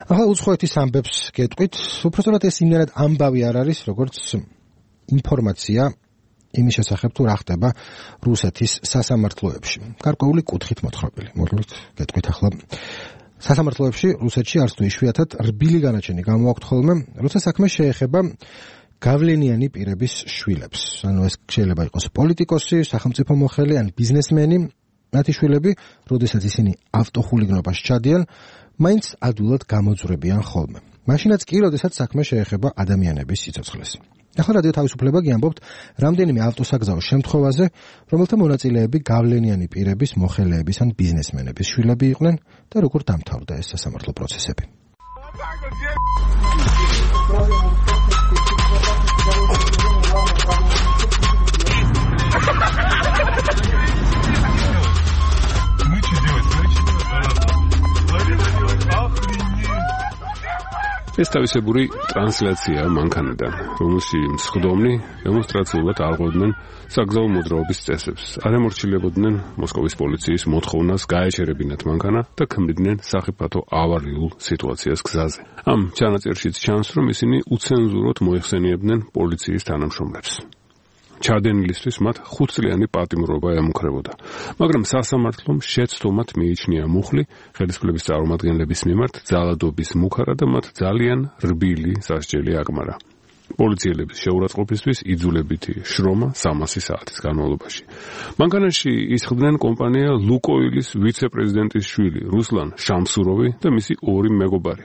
ახლა უცხოეთის ამბებს გეტყვით, უпростоრად ეს იმდენად ამბავი არ არის, როგორც ინფორმაცია იმის შესახებ თუ რა ხდება რუსეთის სასამართლოებში. გარკვეული კუთხით მოთხრობილი. მოდით გეტყვით ახლა სასამართლოებში რუსეთში არც თუ იშვიათად რბილი განაჩენი გამოაქვთ ხოლმე, როცა საქმე შეეხება გავლენიანი პირების შვილებს. ანუ ეს შეიძლება იყოს პოლიტიკოსი, სახელმწიფო მოხელე ან ბიზნესმენი, მათი შვილები, როდესაც ისინი ავტოხულიგნობაში ჩადიან, მაინც ადვილად გამოძვრებიან ხოლმე. მაშინაც კი, როდესაც საქმე შეეხება ადამიანების სიცოცხლეს. ახლა რადიო თავისუფლება გიამბობთ რამდენიმე ავტოსაგზაო შემთხვევაზე, რომელთა მონაწილეები გავლენიანი პირების, მოხელეების ან ბიზნესმენების შვილები იყვნენ და როგორ დამთავრდა ეს სასამართლო პროცესები. ეს თავისებური ტრანსლაცია მანქანიდან, რომელშიც მსხდომნი დემონსტრაციულად არღვევდნენ საგზაო მოძრაობის წესებს. არ ემორჩილებოდნენ მოსკოვის პოლიციის მოთხოვნას გაეჩერებინათ მანქანა და ქმნიდნენ სახიფათო ავარიულ სიტუაციას გზაზე. ამ ჩანაწერშიც ჩანს, რომ ისინი უცენზუროდ მოიხსენიებდნენ პოლიციის თანამშრომლებს. ჩადენილისთვის მათ ხუთწლიანი პატიმრობა ემუქრებოდა, მაგრამ სასამართლომ შეცდომად მიიჩნია მუხლი ხელისუფლების წარმომადგენლების მიმართ ძალადობის მუქარა და მათ ძალიან რბილი სასჯელი აკმარა. პოლიციელების შეურაცხყოფისთვის იძულებითი შრომა სამასი საათის განმავლობაში. მანქანაში ისხდნენ კომპანია ლუკოილის ვიცე-პრეზიდენტის შვილი რუსლან შამსუროვი და მისი ორი მეგობარი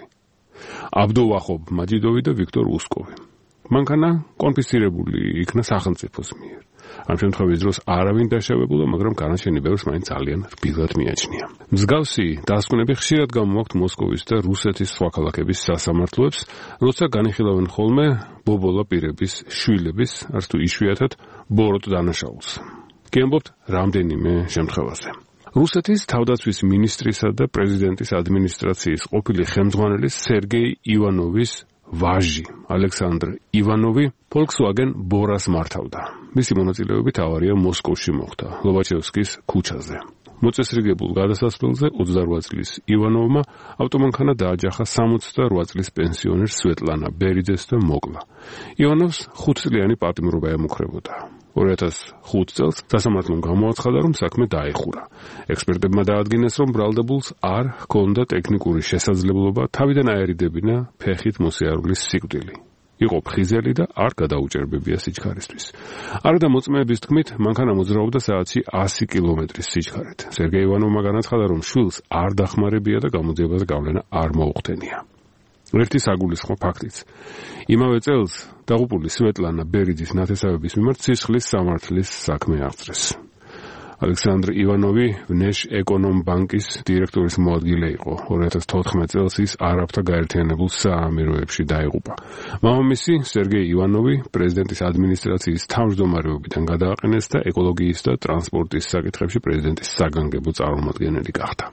აბდოვახობ მაჯიდოვი და ვიქტორ უსკოვი. მანქანა კონფისკირებული იქნა სახელმწიფოს მიერ. ამ შემთხვევის დროს არავინ დაშავებულა, მაგრამ განაჩენი ბევრს მაინც ძალიან რბილად მიაჩნია. მსგავსი დასკვნები ხშირად გამოაქვთ მოსკოვის და რუსეთის სხვა ქალაქების სასამართლოებს, როცა განიხილავენ ხოლმე ბობოლა პირების შვილების, არც თუ იშვიათად ბოროტ დანაშაულს. გიამბობთ რამდენიმე შემთხვევაზე. რუსეთის თავდაცვის მინისტრისა და პრეზიდენტის ადმინისტრაციის ყოფილი ხელმძღვანელი სერგეი ივანოვის ვაჟი ალექსანდრ ივანოვი Volkswagen ბორას მართავდა. მისი მონაწილეობით ავარია მოსკოვში მოხდა, ლობაჩევსკის ქუჩაზე. მოწესრიგებულ გადასასვლელზე ოცდაოთხ წლის ივანოვმა ავტომანქანა დააჯახა სამოცდაოთხ წლის პენსიონერ სვეტლანა ბერიძეს და მოკლა. ივანოვს ხუთწლიანი პატიმრობა ემუქრებოდა. ორი ათას ხუთი წელს სასამართლომ გამოაცხადა, რომ საქმე დაეხურა. ექსპერტებმა დაადგინეს, რომ ბრალდებულს არ ჰქონდა ტექნიკური შესაძლებლობა თავიდან აერიდებინა ფეხით მოსიარულის სიკვდილი. იყო ფხიზელი და არ გადაუჭერბებია სიჩქარისთვის. არადა მოწმეების თქმით, მანქანა მოძრაობდა საათში ასი კილომეტრის სიჩქარით. სერგეი ივანოვმა განაცხადა, რომ შვილს არ დახმარებია და გამოძიებაზე გავლენა არ მოუხდენია. ერთი საგულისხმო ფაქტიც. იმავე წელს დაღუპული სვეტლანა ბერიძის ნათესავების მიმართ სისხლის სამართლის საქმე აღძრეს. ალექსანდრ ივანოვი ვნეშ ეკონომბანკის დირექტორის მოადგილე იყო. ორი ათას თოთხმეტ წელს ის არაბთა გაერთიანებულ საამიროებში დაიღუპა. მამამისი სერგეი ივანოვი პრეზიდენტის ადმინისტრაციის თავმჯდომარეობიდან გადააყენეს და ეკოლოგიის და ტრანსპორტის საკითხებში პრეზიდენტის საგანგებო წარმომადგენელი გახდა.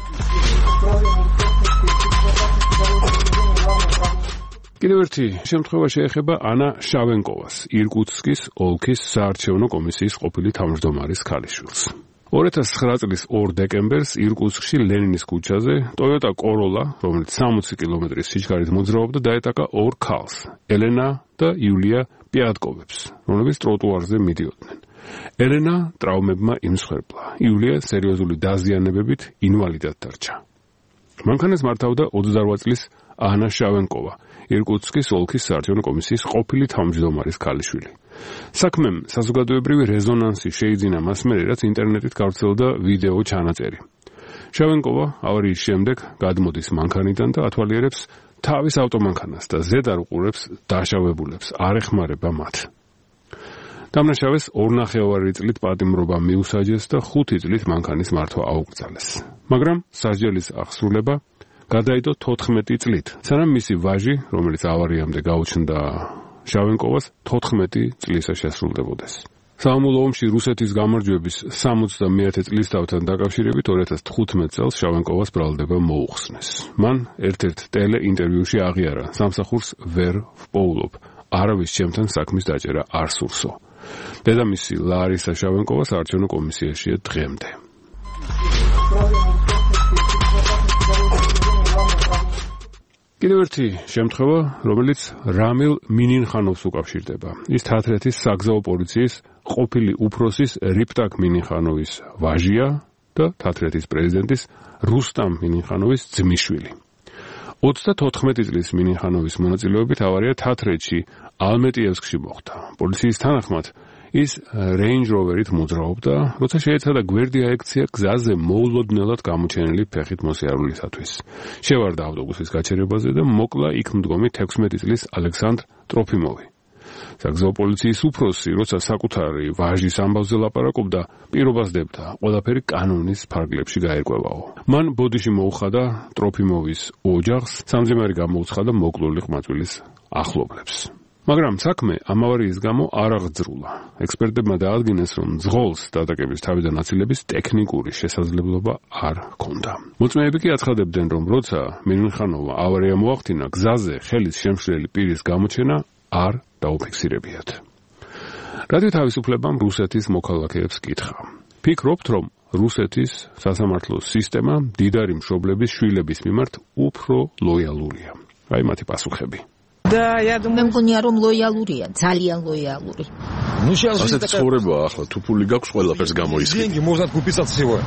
კიდევ ერთი შემთხვევა შეეხება ანა შავენკოვას, ირკუტსკის ოლქის საარჩევნო კომისიის ყოფილი თავმჯდომარის ქალიშვილს. ორი ათას ცხრა წლის ორ დეკემბერს ირკუტსკში ლენინის ქუჩაზე Toyota Corolla, რომელიც სამოცი კილომეტრის სიჩქარით მოძრაობდა, დაეტაკა ორ ქალს, ელენა და იულია პიატკოვებს, რომლებიც ტროტუარზე მიდიოდნენ. ელენა ტრავმებმა იმსხვერპლა, იულია სერიოზული დაზიანებებით ინვალიდად დარჩა. მანქანას მართავდა ოცდაოთხ წლის ანა შავენკოვა, ირკუტსკის ოლქის საარჩევნო კომისიის ყოფილი თავმჯდომარის ქალიშვილი. საქმემ საზოგადოებრივი რეზონანსი შეიძინა მას მერე, რაც ინტერნეტით გავრცელდა ვიდეო ჩანაწერი. შავენკოვა ავარიის შემდეგ გადმოდის მანქანიდან და ათვალიერებს თავის ავტომანქანას და ზედ არ უყურებს დაშავებულებს, არ ეხმარება მათ. დამნაშავეს ორნახევარი წლით პატიმრობა მიუსაჯეს და ხუთი წლით მანქანის მართვა აუკრძალეს. მაგრამ სასჯელის აღსრულება გადაიდო თოთხმეტი წლით, სანამ მისი ვაჟი, რომელიც ავარიამდე გაუჩნდა შავენკოვას, თოთხმეტი წლისა შესრულდებოდეს. საამულო ომში რუსეთის გამარჯვების სამოცდამეათე წლისთავთან დაკავშირებით ორი ათას თხუთმეტ წელს შავენკოვას ბრალდება მოუხსნეს. მან ერთ-ერთ ტელეინტერვიუში აღიარა, სამსახურს ვერ ვპოულობ, არავის ჩემთან საქმის დაჭერა არ სურსო. დედამისი ლარისა შავენკოვა საარჩევნო კომისიაშია დღემდე. კიდევ ერთი შემთხვევა, რომელიც რამილ მინინხანოვს უკავშირდება. ის თათრეთის საგზაო პოლიციის ყოფილი უფროსის რიპტაკ მინინხანოვის ვაჟია და თათრეთის პრეზიდენტის რუსტამ მინინხანოვის ძმისშვილი. ოცდათოთხმეტი წლის მინინხანოვის მონაწილეობით ავარია თათრეთში ალმეტიევსკში მოხდა. პოლიციის თანახმად ის Range Rover-ით მოძრაობდა, როცა შეეცადა გვერდი აექცია გზაზე მოულოდნელად გამოჩენილი ფეხით მოსიარულისათვის. შევარდა ავტობუსის გაჩერებაზე და მოკლა იქ მდგომი თექვსმეტი წლის ალექსანდრ ტროფიმოვი. საგზაო პოლიციის უფროსი, როცა საკუთარი ვაჟის ამბავზე ლაპარაკობდა, პირობას დებდა, ყველაფერი კანონის ფარგლებში გაერკვევაო. მან ბოდიში მოუხადა ტროფიმოვის ოჯახს, სამძიმარი გამოუცხადა მოკლული ყმაწვილის ახლობლებს. მაგრამ საქმე ამ ავარიის გამო არ აღძრულა. ექსპერტებმა დაადგინეს, რომ ძღოლს დატაკების თავიდან აცილების ტექნიკური შესაძლებლობა არ ჰქონდა. მოწმეები კი აცხადებდნენ, რომ როცა მინინხანოვმა ავარია მოახდინა, გზაზე ხელის შემშლელი პირის გამოჩენა არ დაუფიქსირებიათ. რადიო თავისუფლებამ რუსეთის მოქალაქეებს კითხა. ფიქრობთ, რომ რუსეთის სასამართლო სისტემა მდიდარი მშობლების შვილების მიმართ უფრო ლოიალურია? აი მათი პასუხები. Да, я думаю, მე მგონია რომ ლოიალურია, ძალიან ლოიალური. Ну сейчас же такая ცხოვრებაა ახლა, თუ ფული გაქვს ყველაფერს გამოისხი. Деньги можно откупиться от всего.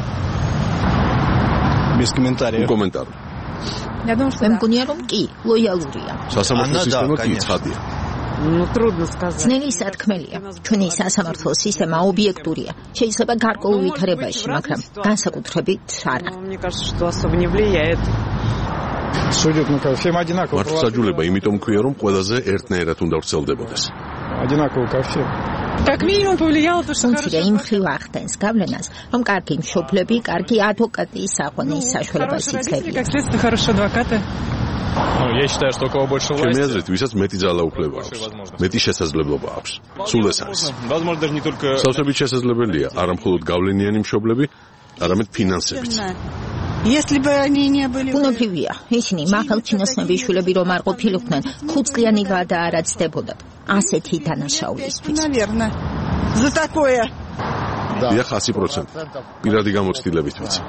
Без комментариев. Комментар. Я думаю, что მე მგონია რომ კი, ლოიალურია. სასამართლო სისტემა კი ცხადია. Ну трудно сказать. ძნელი სათქმელია. ჩვენი სასამართლო სისტემა ობიექტურია. შეიძლება გარკვეულ ვითარებაში, მაგრამ განსაკუთრებით არა. Мне кажется, что особо не влияет. Судят, ну как, всем одинаково. Марсаджулеба, იმიტომ ქვია, რომ ყველაზე ერთნაირად უნდა ვრცელდებოდეს. Одинаково ко всем. Как минимум повлияло то, что хорошо. იმ ხრივ ახდენს გავლენას, რომ კარგი მშობლები, კარგი ადვოკატი საყვანის საშუალებას იძლევიან. Как следствие, хорошие адвокаты. Ну, я считаю, что у кого больше власти. Ჩემი აზრით, ვისაც მეტი ძალაუფლება აქვს, მეტი შესაძლებლობა აქვს. სულ ეს არის. Возможно, даже не только სავსებით შესაძლებელია, არა მხოლოდ გავლენიანი მშობლები, არამედ ფინანსებიც. Если бы они не были ბუნებრივია, ისინი მაღალჩინოსნების შვილები რომ არ ყოფილიყვნენ, ხუთწლიანი ვადა არ აცდებოდათ. ასეთი დანაშაულისთვის. Наверное. За такое. დიახ, ათი პროცენტი. პირადი გამოცდილებით ვიცი.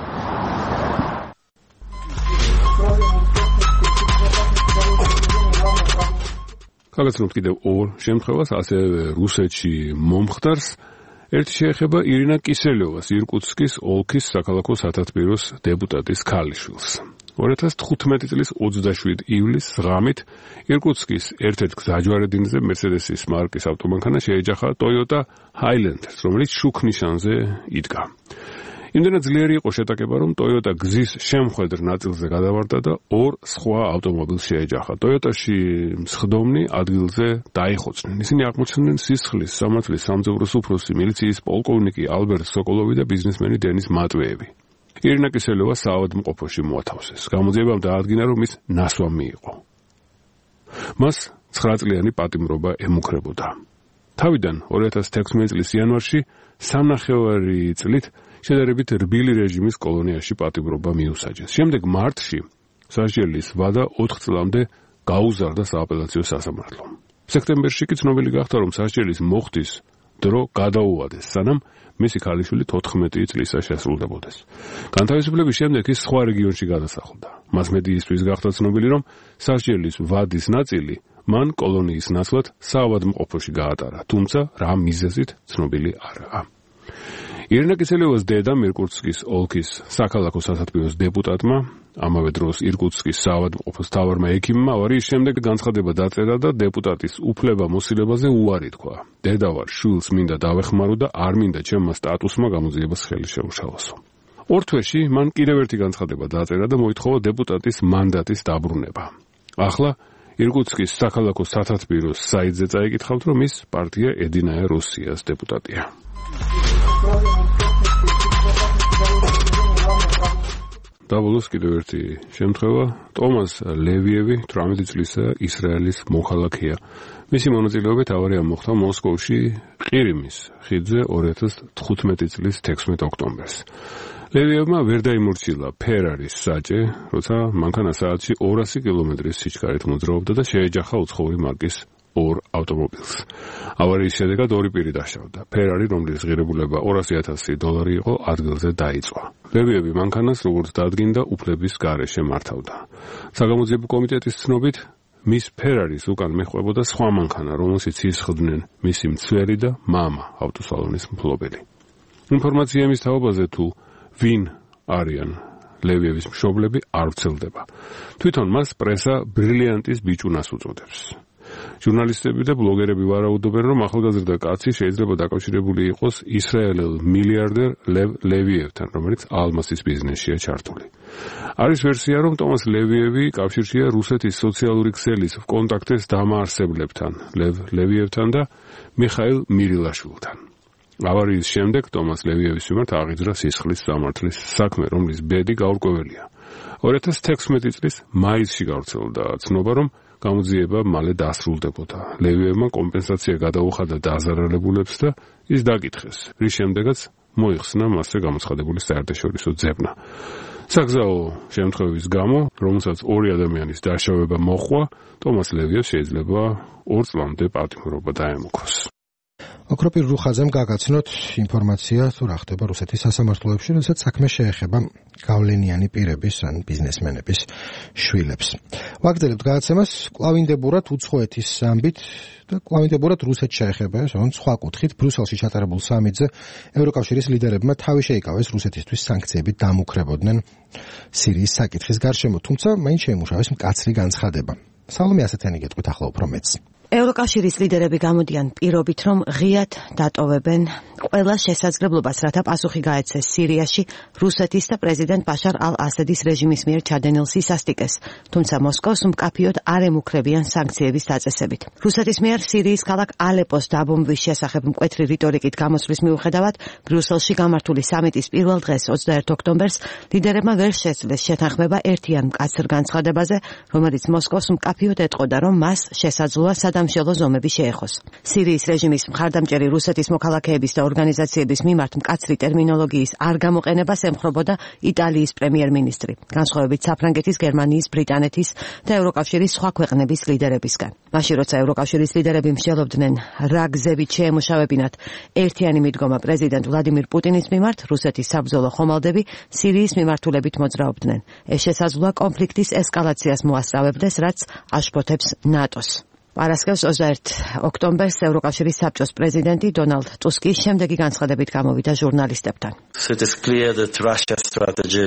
გაგაცნობთ კიდევ ორ შემთხვევას, ასევე რუსეთში მომხდარს. ერთი შეეხება ირინა კისელევას, ირკუტსკის ოლქის საქალაქო სათათბიროს დეპუტატის ქალიშვილს. ორი ათას თხუთმეტი წლის ოცდაშვიდი ივლისს ღამით ირკუტსკის ერთ-ერთ გზაჯვარედინზე მერსედესის მარკის ავტომანქანა შეეჯახა Toyota Highlander, რომელიც შუქ ნიშანზე იდგა. იმდენად ძლიერი იყო შეტაკება, რომ Toyota გზის შემხედრ ნაწილზე გადავარდა და ორ სხვა ავტომობილს შეეჯახა. Toyota-ში მსხდომნი ადგილზე დაიხოცნენ. ისინი აღმოჩნდნენ სისხლის სამართლის სამძევროს უფროსი, მილიციის პოლკოვნიკი ალბერტ სოკოლოვი და ბიზნესმენი დენის მატვეევი. ირინა კისელევა საავადმყოფოში მოათავსეს. გამოძიებამ დაადგინა, რომ ის ნასვამი იყო. მას ცხრაწლიანი პატიმრობა ემუქრებოდა. თავიდან ორი ათას თექვსმეტი წლის იანვარში სამნახევარი წლით შედარებით რბილი რეჟიმის კოლონიაში პატიმრობა მიუსაჯეს. შემდეგ მარტში სასჯელის ვადა ოთხ წლამდე გაუზარდა სააპელაციო სასამართლომ. სექტემბერში კი ცნობილი გახდა, რომ სასჯელის მოხდის დრო გადაუვადეს, სანამ მისი ქალიშვილი თოთხმეტი წლისა შესრულდებოდეს. განთავისუფლების შემდეგ ის სხვა რეგიონში გადასახლდა. მას მედიისთვის გახდა ცნობილი, რომ სასჯელის ვადის ნაწილი მან კოლონიის ნაცვლად საავადმყოფოში გაატარა, თუმცა რა მიზეზით ცნობილი არაა. ირინა კისელევას დედა ირკუტსკის ოლქის საქალაქო სასათბიროს დეპუტატმა, ამავე დროს ირკუტსკის საავადმყოფოს მთავარმა ექიმმა ავარიის შემდეგ განცხადება დაწერა და დეპუტატის უფლება-მოსილებაზე უარი თქვა. დედა ვარ, შვილს მინდა დავეხმარო და არ მინდა ჩემმა სტატუსმა გამოძიებას ხელი შეუშალოსო. ორ თვეში მან კიდევ ერთი განცხადება დაწერა და მოითხოვა დეპუტატის მანდატის დაბრუნება. ახლა ირკუტსკის საქალაქო სასათბიროს საიტზე წაიკითხავთ, რომ ის პარტია ედინაია რუსიას დეპუტატია. დაბოლოს კიდევ ერთი შემთხვევა. ტომას ლევიევი, თვრამეტი წლისა, ისრაელის მოქალაქეა. მისი მონაწილეობით ავარია მოხდა მოსკოვში ყირიმის ხიდზე ორი ათას თხუთმეტი წლის თექვსმეტი ოქტომბერს. ლევიევმა ვერ დაიმორჩილა ფერარის საჭე, როცა მანქანა საათში ორასი კილომეტრის სიჩქარით მოძრაობდა და შეეჯახა უცხოური მარკის ორ ავტომობილს. ავარიის შედეგად ორი პირი დაშავდა. ფერარი, რომლის ღირებულება ორასი ათასი დოლარი იყო, ადგილზე დაიწვა. ლევიევი მანქანას როგორც დადგინდა, უფლების გარეშე მართავდა. საგამოძიებო კომიტეტის ცნობით, მის ფერარის უკან მეჰყვებოდა სხვა მანქანა, რომელშიც ისხდნენ მისი მცველი და მამა, ავტოსალონის მფლობელი. ინფორმაცია იმის თაობაზე, თუ ვინ არიან ლევიევის მშობლები, არ ვრცელდება. თვითონ მას პრესა ბრილიანტის ბიჭუნას უწოდებს. ჟურნალისტები და ბლოგერები ვარაუდობენ, რომ ახალგაზრდა კაცი შეიძლება დაკავშირებული იყოს ისრაელელ მილიარდერ ლევ ლევიევთან, რომელიც ალმასის ბიზნესშია ჩართული. არის ვერსია, რომ ტომას ლევიევი კავშირშია რუსეთის სოციალური ქსელის კონტაქტეს დამაარსებლებთან, ლევ ლევიევთან და მიხაილ მირილაშვილთან. ავარიის შემდეგ ტომას ლევიევის მიმართ აღიძრა სისხლის სამართლის საქმე, რომლის ბედი გაურკვეველია. ორი ათას თექვსმეტი წლის მაისში გავრცელდა ცნობა, რომ გამოძიება მალე დასრულდებოდა. ლევიევმა კომპენსაცია გადაუხადა დაზარალებულებს და ის დაკითხეს, რის შემდეგაც მოიხსნა მასზე გამოცხადებული საერთაშორისო ძებნა. საგზაო შემთხვევების გამო, რომელსაც ორი ადამიანის დაშავება მოჰყვა, ტომას ლევიევს შეიძლება ორ წლამდე პატიმრობა დაემუქროს. ოქროპირ რუხაძემ გაგაცნოთ ინფორმაცია, თუ რა ხდება რუსეთის სასამართლოებში, როდესაც საქმე შეეხება გავლენიანი პირების ან ბიზნესმენების შვილებს. ვაგრძელებთ გადაცემას კლავინდებურად უცხოეთის ამბით და კლავინდებურად რუსეთს შეეხება, ან სხვა კუთხით ბრიუსელში ჩატარებულ სამიტზე ევროკავშირის ლიდერებმა თავი შეიკავეს რუსეთისთვის სანქციებით დამუქრებოდნენ სირიის საკითხის გარშემო, თუმცა მაინც შეიმუშავეს მკაცრი განცხადება. სალომე ასეთენი გეტყვით ახლა უფრო მეც. ევროკავშირის ლიდერები გამოდიან პირობით, რომ ღიად დატოვებენ ყველა შესაძლებლობას, რათა პასუხი გაეცეს სირიაში რუსეთის და პრეზიდენტ ბაშარ ალ-ასადის რეჟიმის მიერ ჩადენილ სისასტიკეს, თუმცა მოსკოვს მკაფიოდ არ ემუქრებიან სანქციების დაწესებით. რუსეთის მიერ სირიის ქალაქ ალეპოს დაბომბვის შესახებ მკვეთრი რიტორიკით გამოსვლის მიუხედავად, ბრიუსელში გამართული სამიტის პირველ დღეს ოცდაერთ ოქტომბერს ლიდერებმა ვერ შეძლეს შეთანხმება ერთიან მკაცრ განცხადებაზე, რომელიც მოსკოვს მკაფიოდ ეტყოდა, რომ მას შესაძლოა სამშობლო ზომები შეეხოს. სირიის რეჟიმის მხარდამჭერი რუსეთის მოქალაქეების და ორგანიზაციების მიმართ მკაცრი ტერმინოლოგიის არ გამოყენებას ემხრობოდა იტალიის პრემიერ-მინისტრი, განსხვავებით საფრანგეთის, გერმანიის, ბრიტანეთის და ევროკავშირის სხვა ქვეყნების ლიდერებისგან. მაშინ როცა ევროკავშირის ლიდერები მსჯელობდნენ რა გზებით შეემუშავებინათ ერთიანი მიდგომა პრეზიდენტ ვლადიმირ პუტინის მიმართ, რუსეთის საბრძოლო ხომალდები სირიის მიმართულებით მოძრაობდნენ. ეს შესაძლოა კონფლიქტის ესკალაციას მოასწავებდეს, რაც აშფოთებს ნატოს. პარასკევს ოცდაერთ ოქტომბერს ევროკავშირის საბჭოს პრეზიდენტი დონალდ ტუსკი შემდეგი განცხადებით გამოვიდა ჟურნალისტებთან. So it is clear that Russia's strategy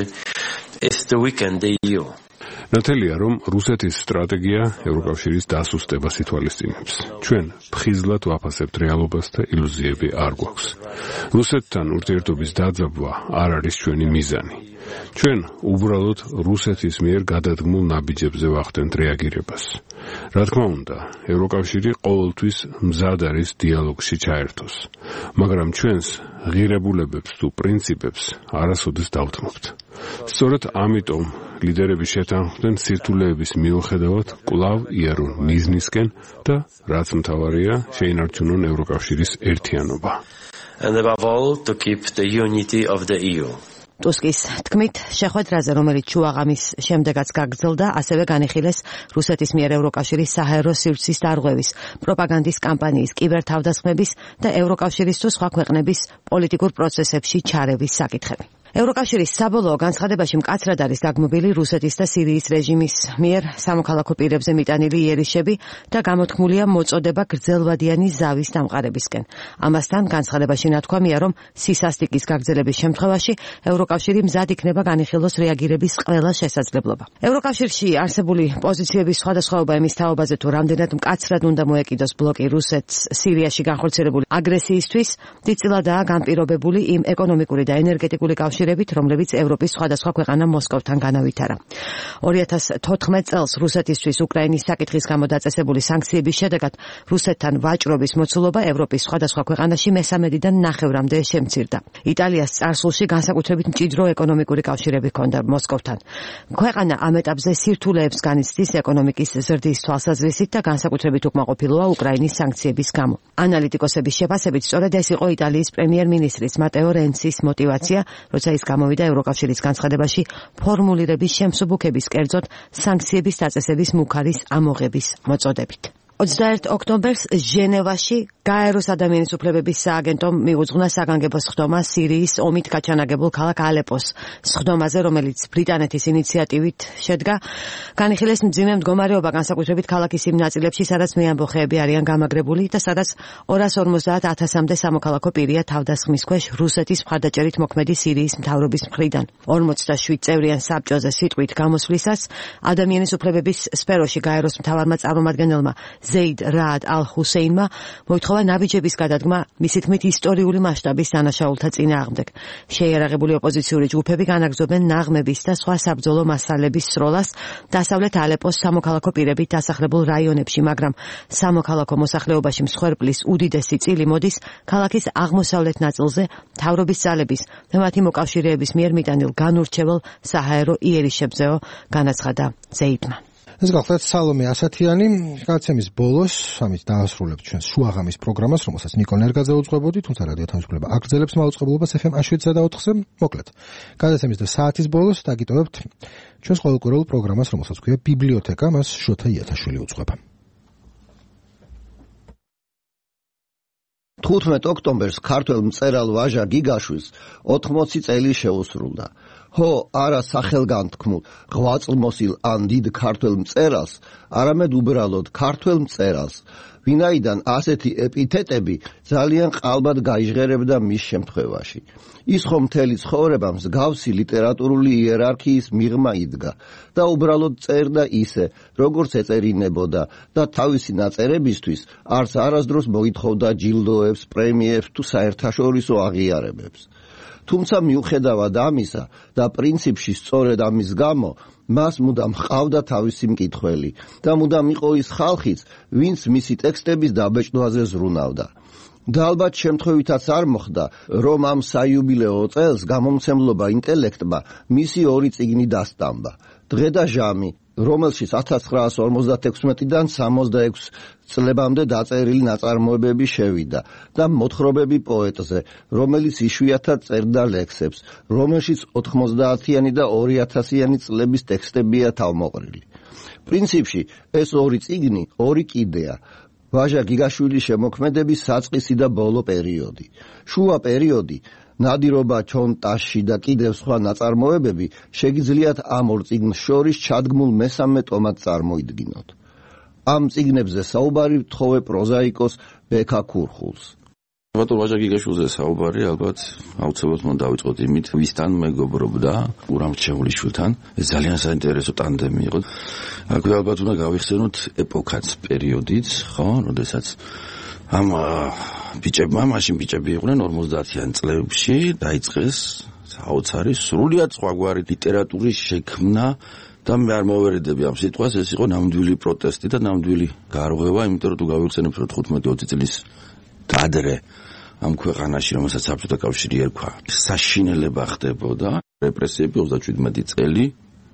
is to weaken the E U. ნათელია, რომ რუსეთის სტრატეგია ევროკავშირის დასუსტებას ითვალისწინებს. ჩვენ ფხიზლად ვაფასებთ რეალობას და ილუზიები არ გვაქვს. რუსეთთან ურთიერთობის დაძაბვა არ არის ჩვენი მიზანი. ჩვენ უბრალოდ რუსეთის მიერ გადადგმულ ნაბიჯებზე ვახდენთ რეაგირებას. რა თქმა უნდა, ევროკავშირი ყოველთვის მზად არის დიალოგში ჩაერთოს, მაგრამ ჩვენს ღირებულებებს თუ პრინციპებს არასოდეს დავთმობთ. სწორედ ამიტომ ლიდერები შეთანხმდნენ სირთულეების მიუხედავად კვლავ იარონ მიზნისკენ და რაც მთავარია, შეინარჩუნონ ევროკავშირის ერთიანობა. And above all, to keep the unity of the E U. ტუსკის თქმით, შეხვედრაზე, რომელიც შუაღამის შემდეგაც გაგრძელდა, ასევე განიხილეს რუსეთის მიერ ევროკავშირის საჰაერო სივრცის დარღვევის, პროპაგანდის კამპანიის, კიბერთავდასხმების და ევროკავშირის თუ სხვა ქვეყნების პოლიტიკურ პროცესებში ჩარევის საკითხები. ევროკავშირის საბოლოო განცხადებაში მკაცრად არის დაგმობილი რუსეთის და სირიის რეჟიმის მიერ სამოქალაქო პირებზე მიტანილი იერიშები და გამოთქმულია მოწოდება გრძელვადიანი ზავის დამყარებისკენ. ამასთან განცხადებაში ნათქვამია, რომ სისასტიკის გაგრძელების შემთხვევაში ევროკავშირი მზად იქნება განიხილოს რეაგირების ყველა შესაძლებლობა. ევროკავშირში არსებული პოზიციების სხვადასხვაობა იმის თაობაზე, თუ რამდენად მკაცრად უნდა მოეკიდოს ბლოკი რუსეთს სირიაში განხორციელებული აგრესიისთვის, დიდწილადაა განპირობებული იმ ეკონომიკური და ენერგეტიკული კავშირებით, რომლებიც ევროპის სხვადასხვა ქვეყანა მოსკოვთან განავითარა. ორი ათას თოთხმეტ წელს რუსეთისთვის უკრაინის საკითხის გამო დაწესებული სანქციების შედეგად რუსეთთან ვაჭრობის მოცულობა ევროპის სხვადასხვა ქვეყანაში მესამედიდან ნახევრამდე შემცირდა. იტალიას წარსულში განსაკუთრებით მჭიდრო ეკონომიკური კავშირები ჰქონდა მოსკოვთან. ქვეყანა ამ ეტაპზე სირთულეებს განიცდის ეკონომიკის ზრდის თვალსაზრისით და განსაკუთრებით უკმაყოფილოა უკრაინის სანქციების გამო. ანალიტიკოსების შეფასებით, სწორედ ეს იყო იტალიის პრემიერ-მინისტრის მატეო რენცის мотиваცია, როცა ის გამოვიდა ევროკავშირის განცხადებაში ფორმულირების შემსუბუქების, კერძოდ სანქციების დაწესების მუქარის ამოღების მოწოდებით. ოცდაერთი ოქტომბერს ჟენევაში გაეროს ადამიანის უფლებების სააგენტომ მიუძღვნა საგანგებო სხდომა სირიის ომით გაჩანაგებულ ქალაქ ალეპოს სხდომაზე, რომელიც ბრიტანეთის ინიციატივით შედგა. განიხილეს მძიმე მდგომარეობა განსაკუთრებით ქალაქის იმ ნაწილებში, სადაც მეამბოხეები არიან გამაგრებული და სადაც ორას ორმოცდაათ ათასამდე სამოქალაქო პირია თავდასხმის ქვეშ რუსეთის მხარდაჭერით მოქმედი სირიის მთავრობის მხრიდან. ორმოცდაშვიდ წევრიან საბჭოზე სიტყვით გამოსვლისას ადამიანის უფლებების სფეროში გაეროს მთავარმა წარმომადგენელმა ზეიდ რაად ალ-ჰუსეინმა მოითხოვა ნაბიჯების გადადგმა მისი თქმით ისტორიული მასშტაბის დანაშაულთა წინააღმდეგ. შეიარაღებული ოპოზიციური ჯგუფები განაგრძობენ ნაღმების და სხვა საბრძოლო მასალების სროლას დასავლეთ ალეპოს სამოქალაქო პირებით დასახლებულ რაიონებში, მაგრამ სამოქალაქო მოსახლეობაში მსხვერპლის უდიდესი წილი მოდის ქალაქის აღმოსავლეთ ნაწილზე მთავრობის ძალების და მათი მოკავშირეების მიერ მიტანილ განურჩევალ საჰაერო იერიშებზეო, განაცხადა ზეიდმა. ეს გახლავთ სალომე ასათიანი. გადაცემის ბოლოს ამით დაასრულებთ ჩვენს შუაღამის პროგრამას, რომელსაც ნიკო ნერგაძე უძღვებოდი, თუმცა რადიო თანმშრომლობა აგრძელებს მაუწყებლობას ეფ ემ შვიდსა და ოთხზე. მოკლედ, გადაცემის და საათის ბოლოს დაგიტოვებთ ჩვენს ყოველკვირეულ პროგრამას, რომელსაც ქვია ბიბლიოთეკა, მას შოთა იათაშვილი უძღვება. თხუთმეტ ოქტომბერს ქართველ მწერალ ვაჟა გიგაშვილს ოთხმოცი წელი შეუსრულდა. Ho არა სახელგანთქმულ ღვაწლმოსილ ან დიდ ქართველ მწერალს, არამედ უბრალოდ ქართველ მწერალს, ვინაიდან ასეთი ეპითეტები ძალიან ყალბად გაიჟღერებდა მის შემთხვევაში. ის ხომ მთელი ცხოვრება მსგავსი ლიტერატურული იერარქიის მიღმა იდგა და უბრალოდ წერდა ისე, როგორც ეწერინებოდა და თავისი ნაწერებისთვის არც არასდროს მოითხოვდა ჯილდოებს, პრემიებს თუ საერთაშორისო აღიარებებს. თუმცა მიუხედავად ამისა და პრინციპში სწორედ ამის გამო მას მუდამ ჰყავდა თავისი მკითხველი და მუდამ იყო ის ხალხიც, ვინც მისი ტექსტების დაბეჭდვაზე ზრუნავდა. და ალბათ შემთხვევითაც არ მოხდა, რომ ამ საიუბილეო წელს გამომცემლობა ინტელექტმა მისი ორი წიგნი დასტამბა. დღე და ჟამი, რომელშიც ათას ცხრაასი ორმოცდათექვსმეტიდან სამოცდაექვსი წლებამდე დაწერილი ნაწარმოებები შევიდა და მოთხრობები პოეტზე, რომელიც იშვიათად წერდა ლექსებს, რომელშიც ოთხმოცდაათიანი და ორი ათასიანი წლების ტექსტებია თავმოყრილი. პრინციპში ეს ორი წიგნი ორი კიდეა. ვაჟა გიგაშვილის შემოქმედების საწყისი და ბოლო პერიოდი. შუა პერიოდი, ნადირობა ჩონტაში და კიდევ სხვა ნაწარმოებები შეგიძლიათ ამ ორ წიგნს შორის ჩადგმულ მესამე ტომად წარმოიდგინოთ. ამ წიგნებზე საუბარი ვთხოვე პროზაიკოს ბექა ქურხულს. ბატონ ვაჟა გიგაშვილზე საუბარი ალბათ აუცილებლად უნდა დავიწყოთ იმით, ვისთან მეგობრობდა გურამ რჩეულიშვილთან. ეს ძალიან საინტერესო ტანდემი იყო. აქვე ალბათ უნდა გავიხსენოთ ეპოქაც, პერიოდიც, ხო, როდესაც ამ ბიჭებმა, მაშინ ბიჭები იყვნენ ორმოცდაათიან წლებში, დაიწყეს საოცარი სრულიად სხვაგვარი ლიტერატურის შექმნა და მე არ მოვერიდები ამ სიტყვას, ეს იყო ნამდვილი პროტესტი და ნამდვილი გარღვევა, იმიტომ რომ თუ გავიხსენებთ რომ თხუთმეტი ოცი წლის ადრე ამ ქვეყანაში, რომელსაც საბჭოთა კავშირი ერქვა, საშინელება ხდებოდა, რეპრესიები ოცდაშვიდმეტი წელი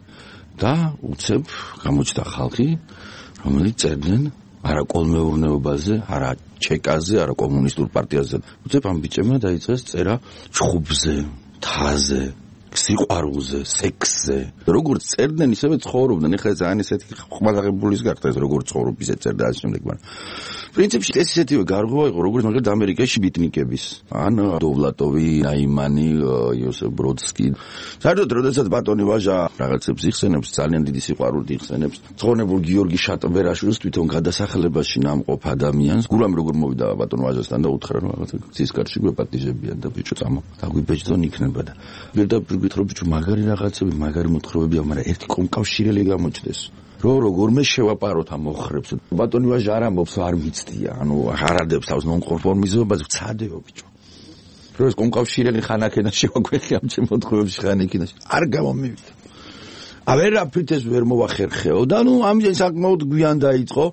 და უცებ გამოჩნდა ხალხი, რომელიც წერდნენ არა კოლმეურნეობაზე, არა ჩეკაზე, არა კომუნისტურ პარტიაზე. უცებ ამ ბიჭებმა დაიწყეს წერა ჩხუბზე, თაზე, სიყვარულზე, სექსზე. როგორც წერდნენ, ისევე ცხოვრობდნენ. ეხლა ძალიან ისეთი ხმალაღებულის გახდა ეს როგორც ცხოვრობ, ისე წერდა ამ შემდეგ, მაგრამ პრინციპში ეს ისეთივე გარღვევა იყო, როგორც მაგალითად ამერიკაში ბიტნიკების. ან დოვლატოვი, ნაიმანი, იოსებ ბროდსკი. საერთოდ, როდესაც ბატონი ვაჟა რაღაცებს იხსენებს, ძალიან დიდი სიყვარულით იხსენებს. ცხონებულ გიორგი შატბერაშვილს თვითონ გადასახლებაში ნამყოფ ადამიანს, გურამ როგორ მოვიდა ბატონ ვაჟასთან და უთხრა, რომ რაღაცა ცისკარში გვეპატიჟებიან და ბიჭო წამო, დაგვიბეჭდონ იქნება და პირდაპირ გითხრობ, ბიჭო, მაგარი რაღაცები, მაგარი მოთხრობებია, მაგრამ ერთი კომკავშირელი გამოჩნდეს. რო როგორმე შევაპაროთ ამ მოხრებს. ბატონი ვაჟა არ ამბობს, არ მიცდია, ანუ არადებს თავს ნონკონფორმიზმობას, ვცადეო ბიჭო. რო ეს კომკავშირელი ხანაკენა შევაგვეხი ამ ჩემ მოთხრობებში ხანაკენაში. არ გამომივიდა. ავერაფრით ეს ვერ მოვახერხეო და ნუ ამის საკმაოდ გვიან დაიწყო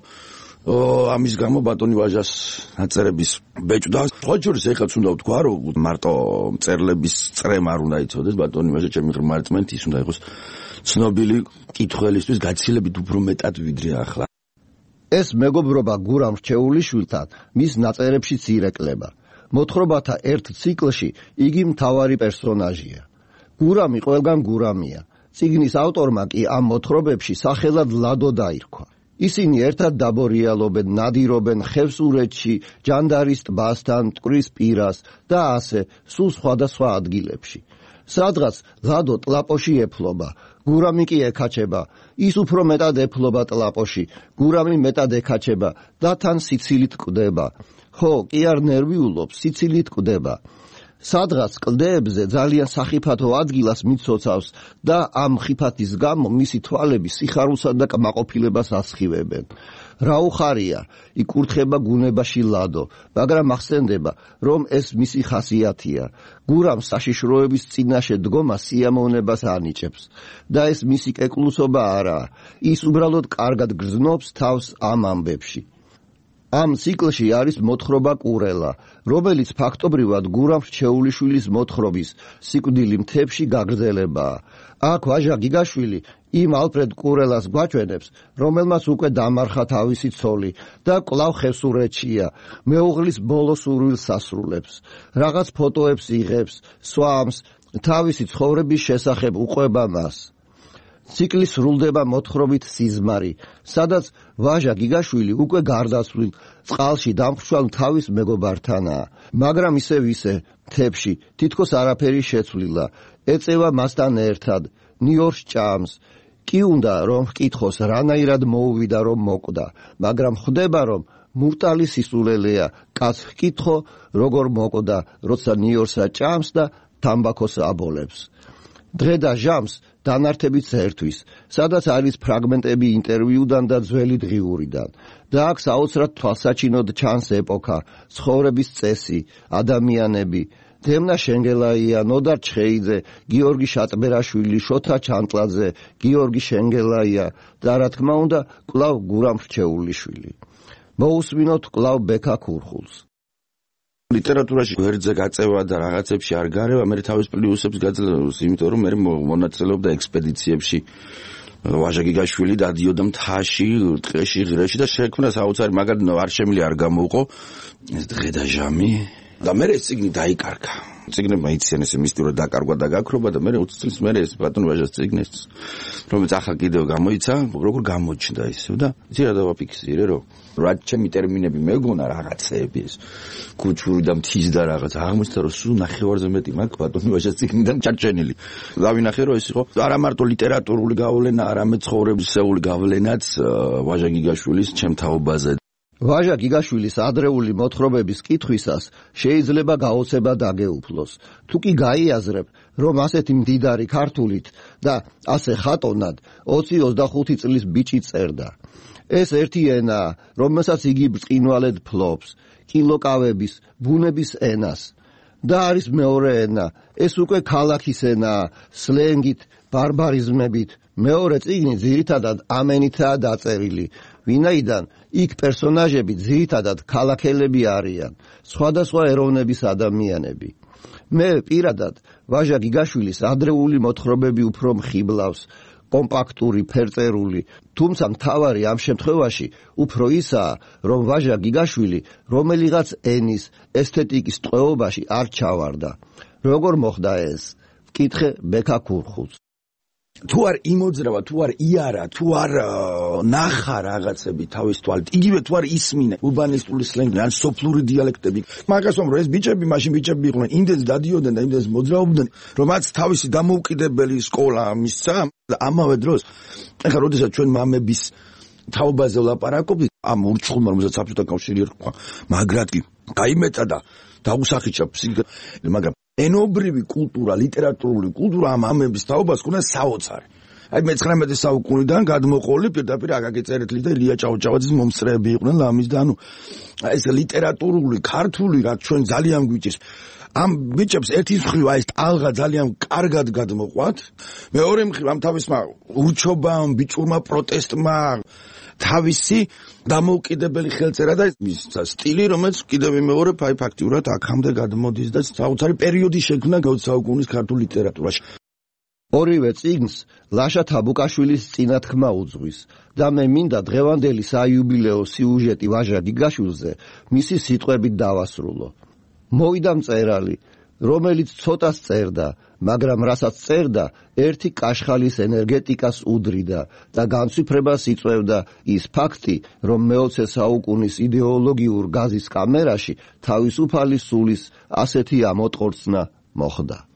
ამის გამო ბატონი ვაჟას ნაწერების ბეჭდა. სხვა შორის ეხლაც უნდა ვთქვა, რომ მარტო მწერლების წრემ არ უნდა იცოდეს, ბატონი ვაჟა ჩემი ღრმა რწმენით ის უნდა იყოს ცნობილი მკითხველისთვის გაცილებით უფრო მეტად ვიდრე ახლა. ეს მეგობრობა გურამ რჩეულიშვილთან მის ნაწერებშიც ირეკლება. მოთხრობათა ერთ ციკლში იგი მთავარი პერსონაჟია. გურამი ყველგან გურამია. წიგნის ავტორმა კი ამ მოთხრობებში სახელად ლადო დაირქვა. ისინი ერთად დაბორიალობენ, ნადირობენ ხევსურეთში, ჯანდარის ტბასთან, მტკვრის პირას და ასე სულ სხვადასხვა ადგილებში. სადღაც ლადო ტლაპოში ეფლობა, გურამი კი ეკაჩება, ის უფრო მეტად ეფლობა ტლაპოში, გურამი მეტად ეკაჩება და თან სიცილით კვდება. ხო, კი არ ნერვიულობს, სიცილით კვდება. სადღაც კლდეებზე ძალიან სახიფათო ადგილას მიცოცავს და ამ ხიფათის გამო მისი თვალები სიხარულსა და კმაყოფილებას ასხივებენ. რა უხარია, იკურთხება გუნებაში ლადო, მაგრამ ახსენდება, რომ ეს მისი ხასიათია. გურამ საშიშროების წინაშე დგომა სიამოვნებას ანიჭებს და ეს მისი კეკლუსობა არაა. ის უბრალოდ კარგად გრძნობს თავს ამ ამბებში. ამ ციკლში არის მოთხრობა კურელა, რომელიც ფაქტობრივად გურამ რჩეულიშვილის მოთხრობის სიკვდილი მთებში გაგრძელებაა. აქ ვაჟა გიგაშვილი იმ ალფრედ კურელას გვაჩვენებს, რომელმაც უკვე დამარხა თავისი ცოლი და კვლავ ხევსურეთშია, მეუღლის ბოლო სურვილს ასრულებს. რაღაც ფოტოებს იღებს, სვამს, თავისი ცხოვრების შესახებ უყვება მას. ციკლი სრულდება მოთხრობით სიზმარი, სადაც ვაჟა გიგაშვილი უკვე გარდაცვლილ წყალში დამხშვალ თავის მეგობართანაა, მაგრამ ისევ ისე მთებში თითქოს არაფერი შეცვლილა, ეწევა მასთან ერთად, ნიორს ჭამს. კი უნდა რომ ჰკითხოს რანაირად მოუვიდა რომ მოკვდა, მაგრამ ხვდება რომ მურტალი სისულელეა, კაცს ჰკითხო როგორ მოკვდა, როცა ნიორსა ჭამს და თამბაქოს აბოლებს. დღე და ჟამს დანართებით ერთვის, სადაც არის ფრაგმენტები ინტერვიუდან და ძველი დღიურიდან. და აქ საოცრად თვალსაჩინოდ ჩანს ეპოქა, ცხოვრების წესი, ადამიანები, დემნა შენგელაია, ნოდარ ჩხეიძე, გიორგი შატბერაშვილი, შოთა ჩანტლაძე, გიორგი შენგელაია და რა თქმა უნდა, კვლავ გურამ რჩეულიშვილი. მოусმინოთ კვლავ ბექა ქურხულს. ლიტერატურაში ვერძე გაწევა და რაღაცებში არ გარევა, მე თავის პლუსებს გაძლევს, იმიტომ რომ მე მონაწილეობდა ექსპედიციებში. ვაჟა გიგაშვილი დადიოდა მთაში, ტყეში, ღრეში და შექმნა საოცარი, მაგრამ არ შემილი არ გამოუყო ეს დღე და ჟამი და მე ეს წიგნი დაიკარგა. წიგნებმა იციან ესე მისტიურად დაკარგვა და გაქრობა და მე ოცი წლის მერე ეს ბატონ ვაჟას წიგნეს, რომელიც ახლა კიდევ გამოიცა, როგორ გამოჩნდა ისე და იცი რა დავაფიქსირე, რომ რა ჩემი ტერმინები მეგონა რაღაცეები ეს კუჩური და მთის და რაღაც აღმოჩნდა რომ სულ ნახევარზე მეტი მაქვს ბატონ ვაჟას წიგნიდან ჩარჩენილი. დავინახე რომ ეს იყო არა მარტო ლიტერატურული გავლენა, არამედ ცხოვრებისეული გავლენაც ვაჟა გიგაშვილის ჩემ თაობაზე. ვაჟა გიგაშვილის ადრეული მოთხრობების კითხვისას შეიძლება გაოცება დაგეუფლოს. თუ კი გაიაზრებ, რომ ასეთი მდიდარი ქართულით და ასე ხატონად ოცი ოცდახუთი წლის ბიჭი წერდა. ეს ერთი ენაა, რომელსაც იგი ბრწყინვალედ ფლობს, კილოკავების, ბუნების ენას. და არის მეორე ენა, ეს უკვე ქალაქის ენაა, სლენგით, ბარბარიზმებით. მეორე წიგნი ძირითადად ამ ენითაა დაწერილი, ვინაიდან იქ პერსონაჟები ძირითადად ქალაქელები არიან, სხვადასხვა ეროვნების ადამიანები. მე პირადად ვაჟა გიგაშვილის ადრეული მოთხრობები უფრო მხიბლავს, კომპაქტური, ფერწერული, თუმცა მთავარი ამ შემთხვევაში უფრო ისაა, რომ ვაჟა გიგაშვილი რომელიღაც ენის, ესთეტიკის ტყვეობაში არ ჩავარდა. როგორ მოხდა ეს? ვკითხე ბექა ქურხულს. თუ არ იმოძრავა, თუ არ იარა, თუ არ ნახა რაღაცები თავის თვალით, იგივე თუ არ ისმინე ურბანისტული სლენგი, ან სოფლური დიალექტები. მაგას ვამბობ, ეს ბიჭები, მაშინ ბიჭები იყვნენ, იმდენს დადიოდნენ და იმდენს მოძრაობდნენ, რომ მათ თავისი დამოუკიდებელი სკოლა მისცა და ამავე დროს, ეხლა როდესაც ჩვენ მამების თაობაზე ვლაპარაკობთ, ამ ურჩხულმა, რომელსაც საბჭოთა კავშირი ერქვა, მაგრად კი გაიმეწა და დაუსახიჭა ფსიქ, მაგრამ ენობრივი კულტურა, ლიტერატურული კულტურა ამ ამების თაობას ქონდა საოცარი. აი მეცხრამეტე საუკუნიდან გადმოყოლი პირდაპირ აკაკი წერეთლის და ილია ჭავჭავაძის მომსწრეები იყვნენ ლამის და ანუ ეს ლიტერატურული, ქართული რა ჩვენ ძალიან გვიჭირს. ამ ბიჭებს ერთის მხრივ აი ეს ტალღა ძალიან კარგად გადმოყვათ. მეორე მხრივ ამ თავისმა ურჩობამ, ბიჭურმა პროტესტმა თავისი დამოუკიდებელი ხელწერა და ის სტილი, რომელიც კიდევ მეორე ფაი ფაქტიურად აქამდე გადმოდის და საოცარი პერიოდი შექმნა ოცდაათი საუკუნის ქართულ ლიტერატურაში. ორივე წიგნს ლაშა თაბუკაშვილის წინათქმა უძღვის და მე მინდა დღევანდელი საიუბილეო სიუჟეტი ვაჟა გიგაშვილზე მისი სიტყვებით დავასრულო. მოვიდა მწერალი, რომელიც ცოტას წერდა, მაგრამ რასაც წერდა, ერთი კაშხალის ენერგეტიკას უდრიდა და განცვიფრებას იწვევდა ის ფაქტი, რომ მეოცე საუკუნის იდეოლოგიურ გაზის კამერაში თავისუფალი სულის ასეთი ამოტყორცნა მოხდა.